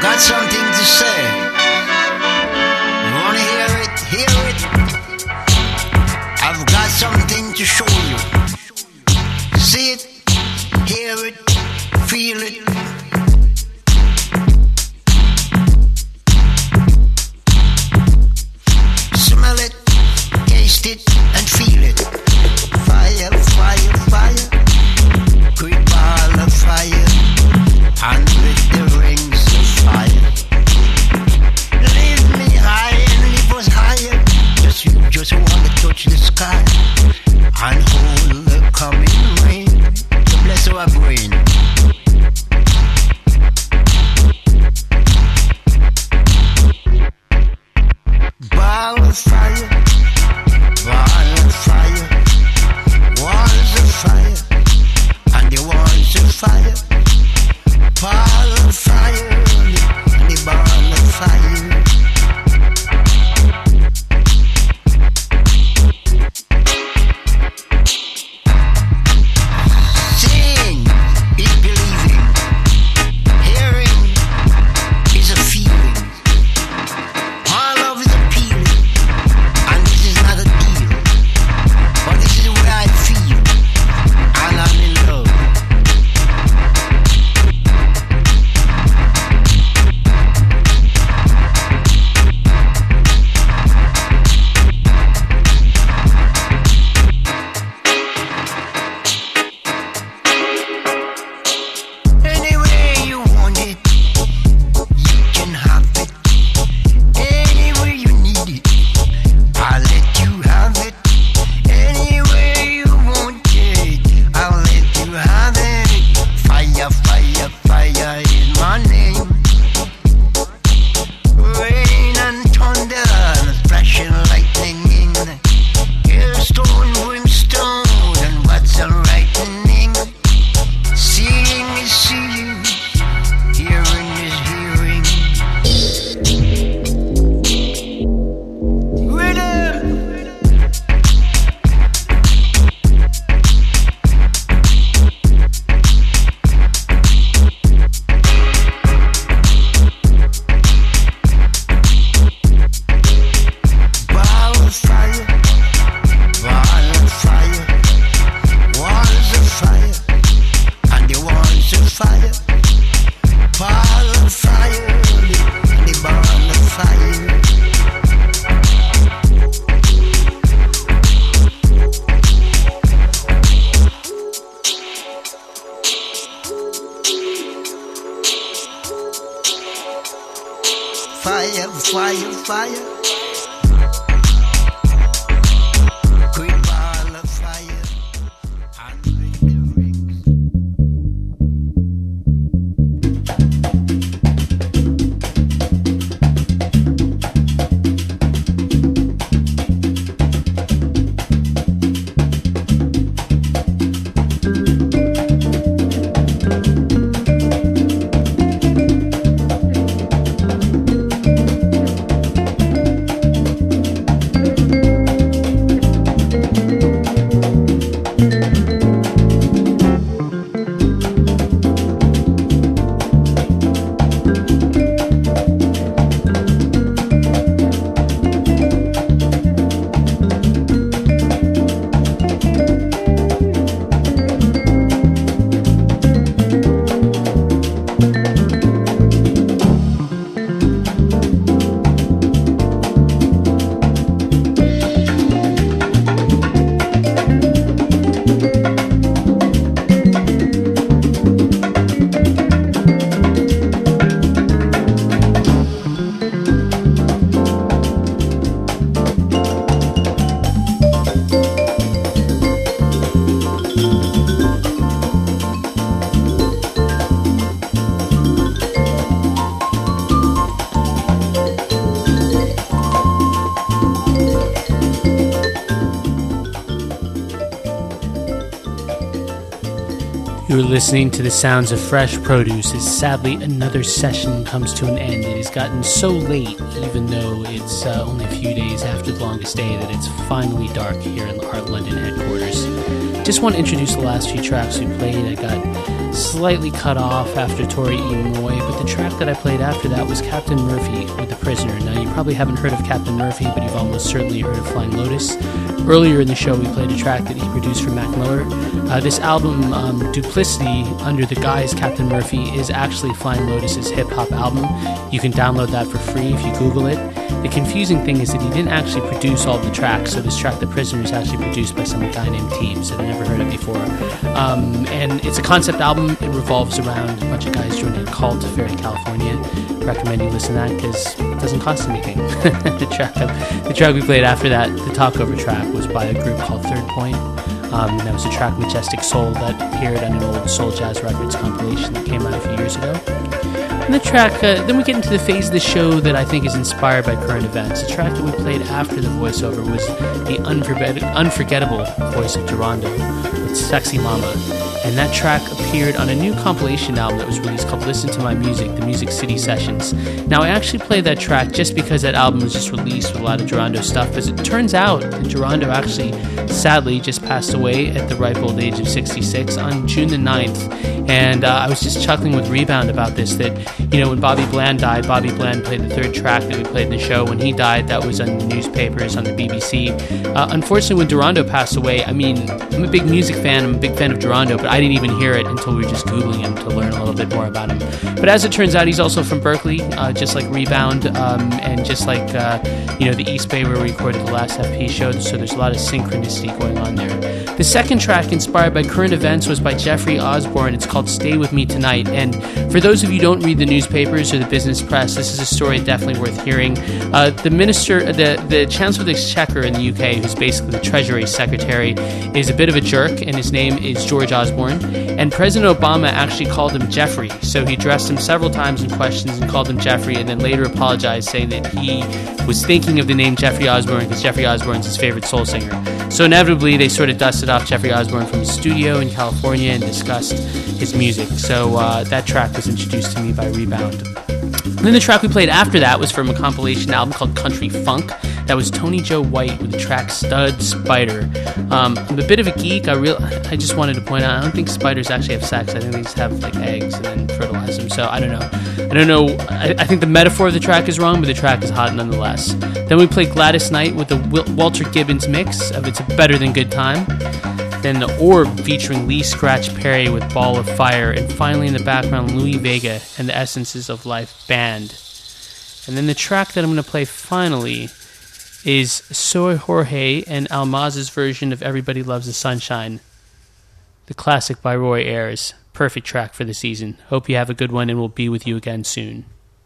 got something to say. You wanna hear it? Hear it. I've got something to show you. See it, hear it, feel it. Smell it, taste it, and feel it. Fire, fire, fire. Great ball of fire. And with the rings of fire. Leave me high and leave us higher. Just want to touch the sky. And hold the coming rain. To bless our brain. Ball of fire. Ball of fire. Walls of fire. And the walls of fire. Ball of fire. And the ball of fire. You're listening to the sounds of Fresh Produce as sadly another session comes to an end. It has gotten so late, even though it's only a few days after the longest day, that it's finally dark here in our London headquarters. Just want to introduce the last few tracks we played. I got slightly cut off after Tori E. Moy, but the track that I played after that was Captain Murphy with The Prisoner. Now, you probably haven't heard of Captain Murphy, but you've almost certainly heard of Flying Lotus. Earlier in the show, we played a track that he produced for Mac Miller. This album, Duplicity, under the guise Captain Murphy, is actually Flying Lotus's hip-hop album. You can download that for free if you Google it. The confusing thing is that he didn't actually produce all the tracks, so this track, The Prisoner, is actually produced by some guy named Teebs that I've never heard of before. And it's a concept album. It revolves around a bunch of guys joining a cult, Ferry, California. Recommend you listen to that because it doesn't cost anything. The track we played after that, the talkover track, was by a group called Third Point. And that was the track Majestic Soul that appeared on an old Soul Jazz Records compilation that came out a few years ago. And the track, then we get into the phase of the show that I think is inspired by current events. The track that we played after the voiceover was the unforgettable voice of Durando with Sexy Mama. And that track appeared on a new compilation album that was released called Listen to My Music, the Music City Sessions. Now, I actually played that track just because that album was just released with a lot of Durando stuff, because it turns out that Durando actually, sadly, just passed away at the ripe old age of 66 on June the 9th. And I was just chuckling with Rebound about this, that, you know, when Bobby Bland died, Bobby Bland played the third track that we played in the show. When he died, that was on the newspapers, on the BBC. Unfortunately, when Durando passed away, I mean, I'm a big music fan, I'm a big fan of Durando, but I didn't even hear it until we were just Googling him to learn a little bit more about him. But as it turns out, he's also from Berkeley, just like Rebound, and just like, the East Bay where we recorded the last FP show, so there's a lot of synchronicity going on there. The second track inspired by current events was by Jeffrey Osborne. It's called Stay With Me Tonight. And for those of you who don't read the newspapers or the business press, this is a story definitely worth hearing. The minister, the Chancellor of the Exchequer in the UK, who's basically the Treasury Secretary, is a bit of a jerk, and his name is George Osborne. And President Obama actually called him Jeffrey. So he addressed him several times in questions and called him Jeffrey, and then later apologized, saying that he was thinking of the name Jeffrey Osborne because Jeffrey Osborne's his favorite soul singer. So inevitably, they sort of dusted off Jeffrey Osborne from his studio in California and discussed his music. So that track was introduced to me by Rebound. And then the track we played after that was from a compilation album called Country Funk. That was Tony Joe White with the track Stud Spider. I'm a bit of a geek. I just wanted to point out, I don't think spiders actually have sex. I think they just have like eggs and then fertilize them. So I don't know. I think the metaphor of the track is wrong, but the track is hot nonetheless. Then we played Gladys Knight with the Walter Gibbons mix of It's a Better Than Good Time. Then The Orb featuring Lee Scratch Perry with Ball of Fire. And finally in the background, Louis Vega and the Essences of Life Band. And then the track that I'm going to play finally is Soy Jorge and Almaz's version of Everybody Loves the Sunshine, the classic by Roy Ayers. Perfect track for the season. Hope you have a good one, and we'll be with you again soon.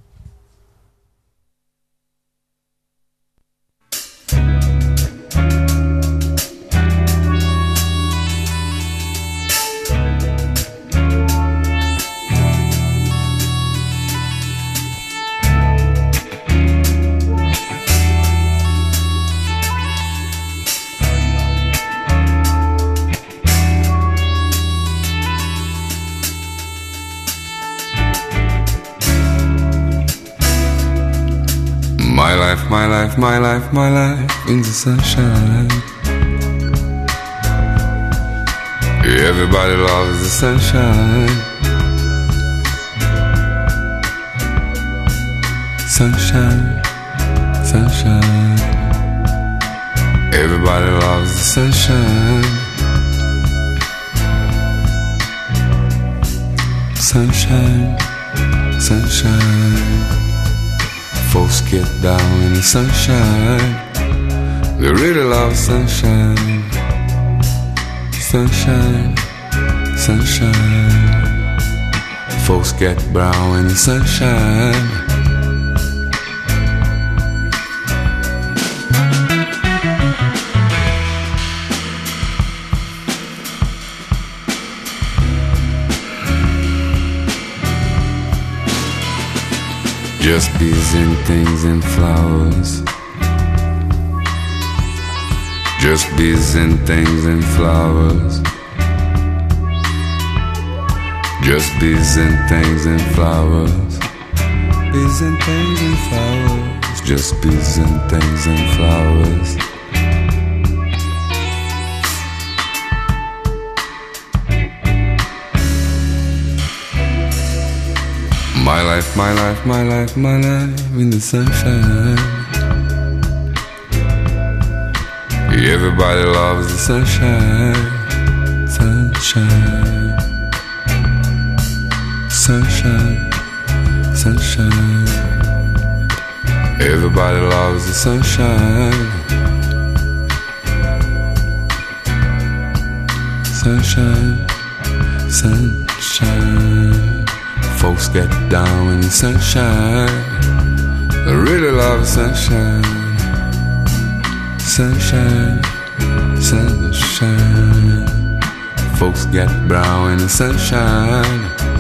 My life in the sunshine. Everybody loves the sunshine. Sunshine, sunshine. Everybody loves the sunshine. Sunshine, sunshine. Folks get down in the sunshine. They really love sunshine. Sunshine, sunshine. Folks get brown in the sunshine. Just bees and things and flowers. Just bees and things and flowers. Just bees and things and flowers. Bees and things and flowers. Just bees and things and flowers. My life, my life, my life, my life in the sunshine. Everybody loves the sunshine. Sunshine, sunshine, sunshine. Everybody loves the sunshine. Sunshine, sunshine. Folks get down in the sunshine. They really love the sunshine. Sunshine, sunshine. Folks get brown in the sunshine.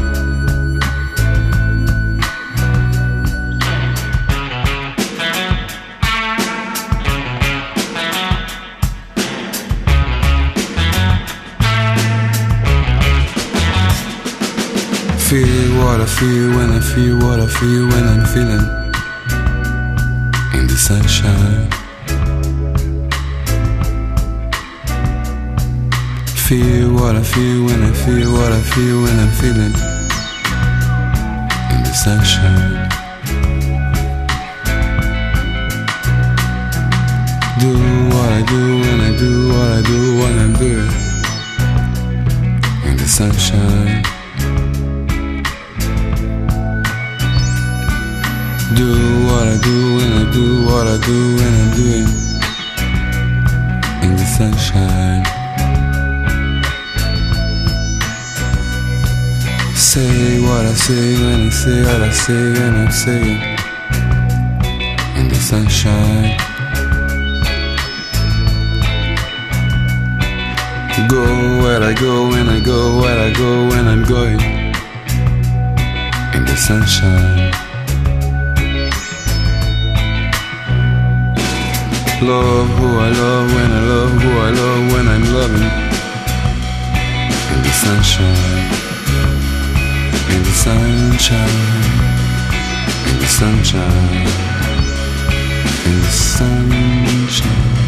Feel what I feel when I feel what I feel when I'm feeling in the sunshine. Feel what I feel when I feel what I feel when I'm feeling in the sunshine. Do what I do when I do what I do when I'm doing in the sunshine. Do what I do when I do what I do when I'm doing in the sunshine. Say what I say when I say what I say when I'm saying in the sunshine. Go where I go when I go where I go when I'm going in the sunshine. Love who I love when I love who I love when I'm loving in the sunshine. In the sunshine, in the sunshine, in the sunshine.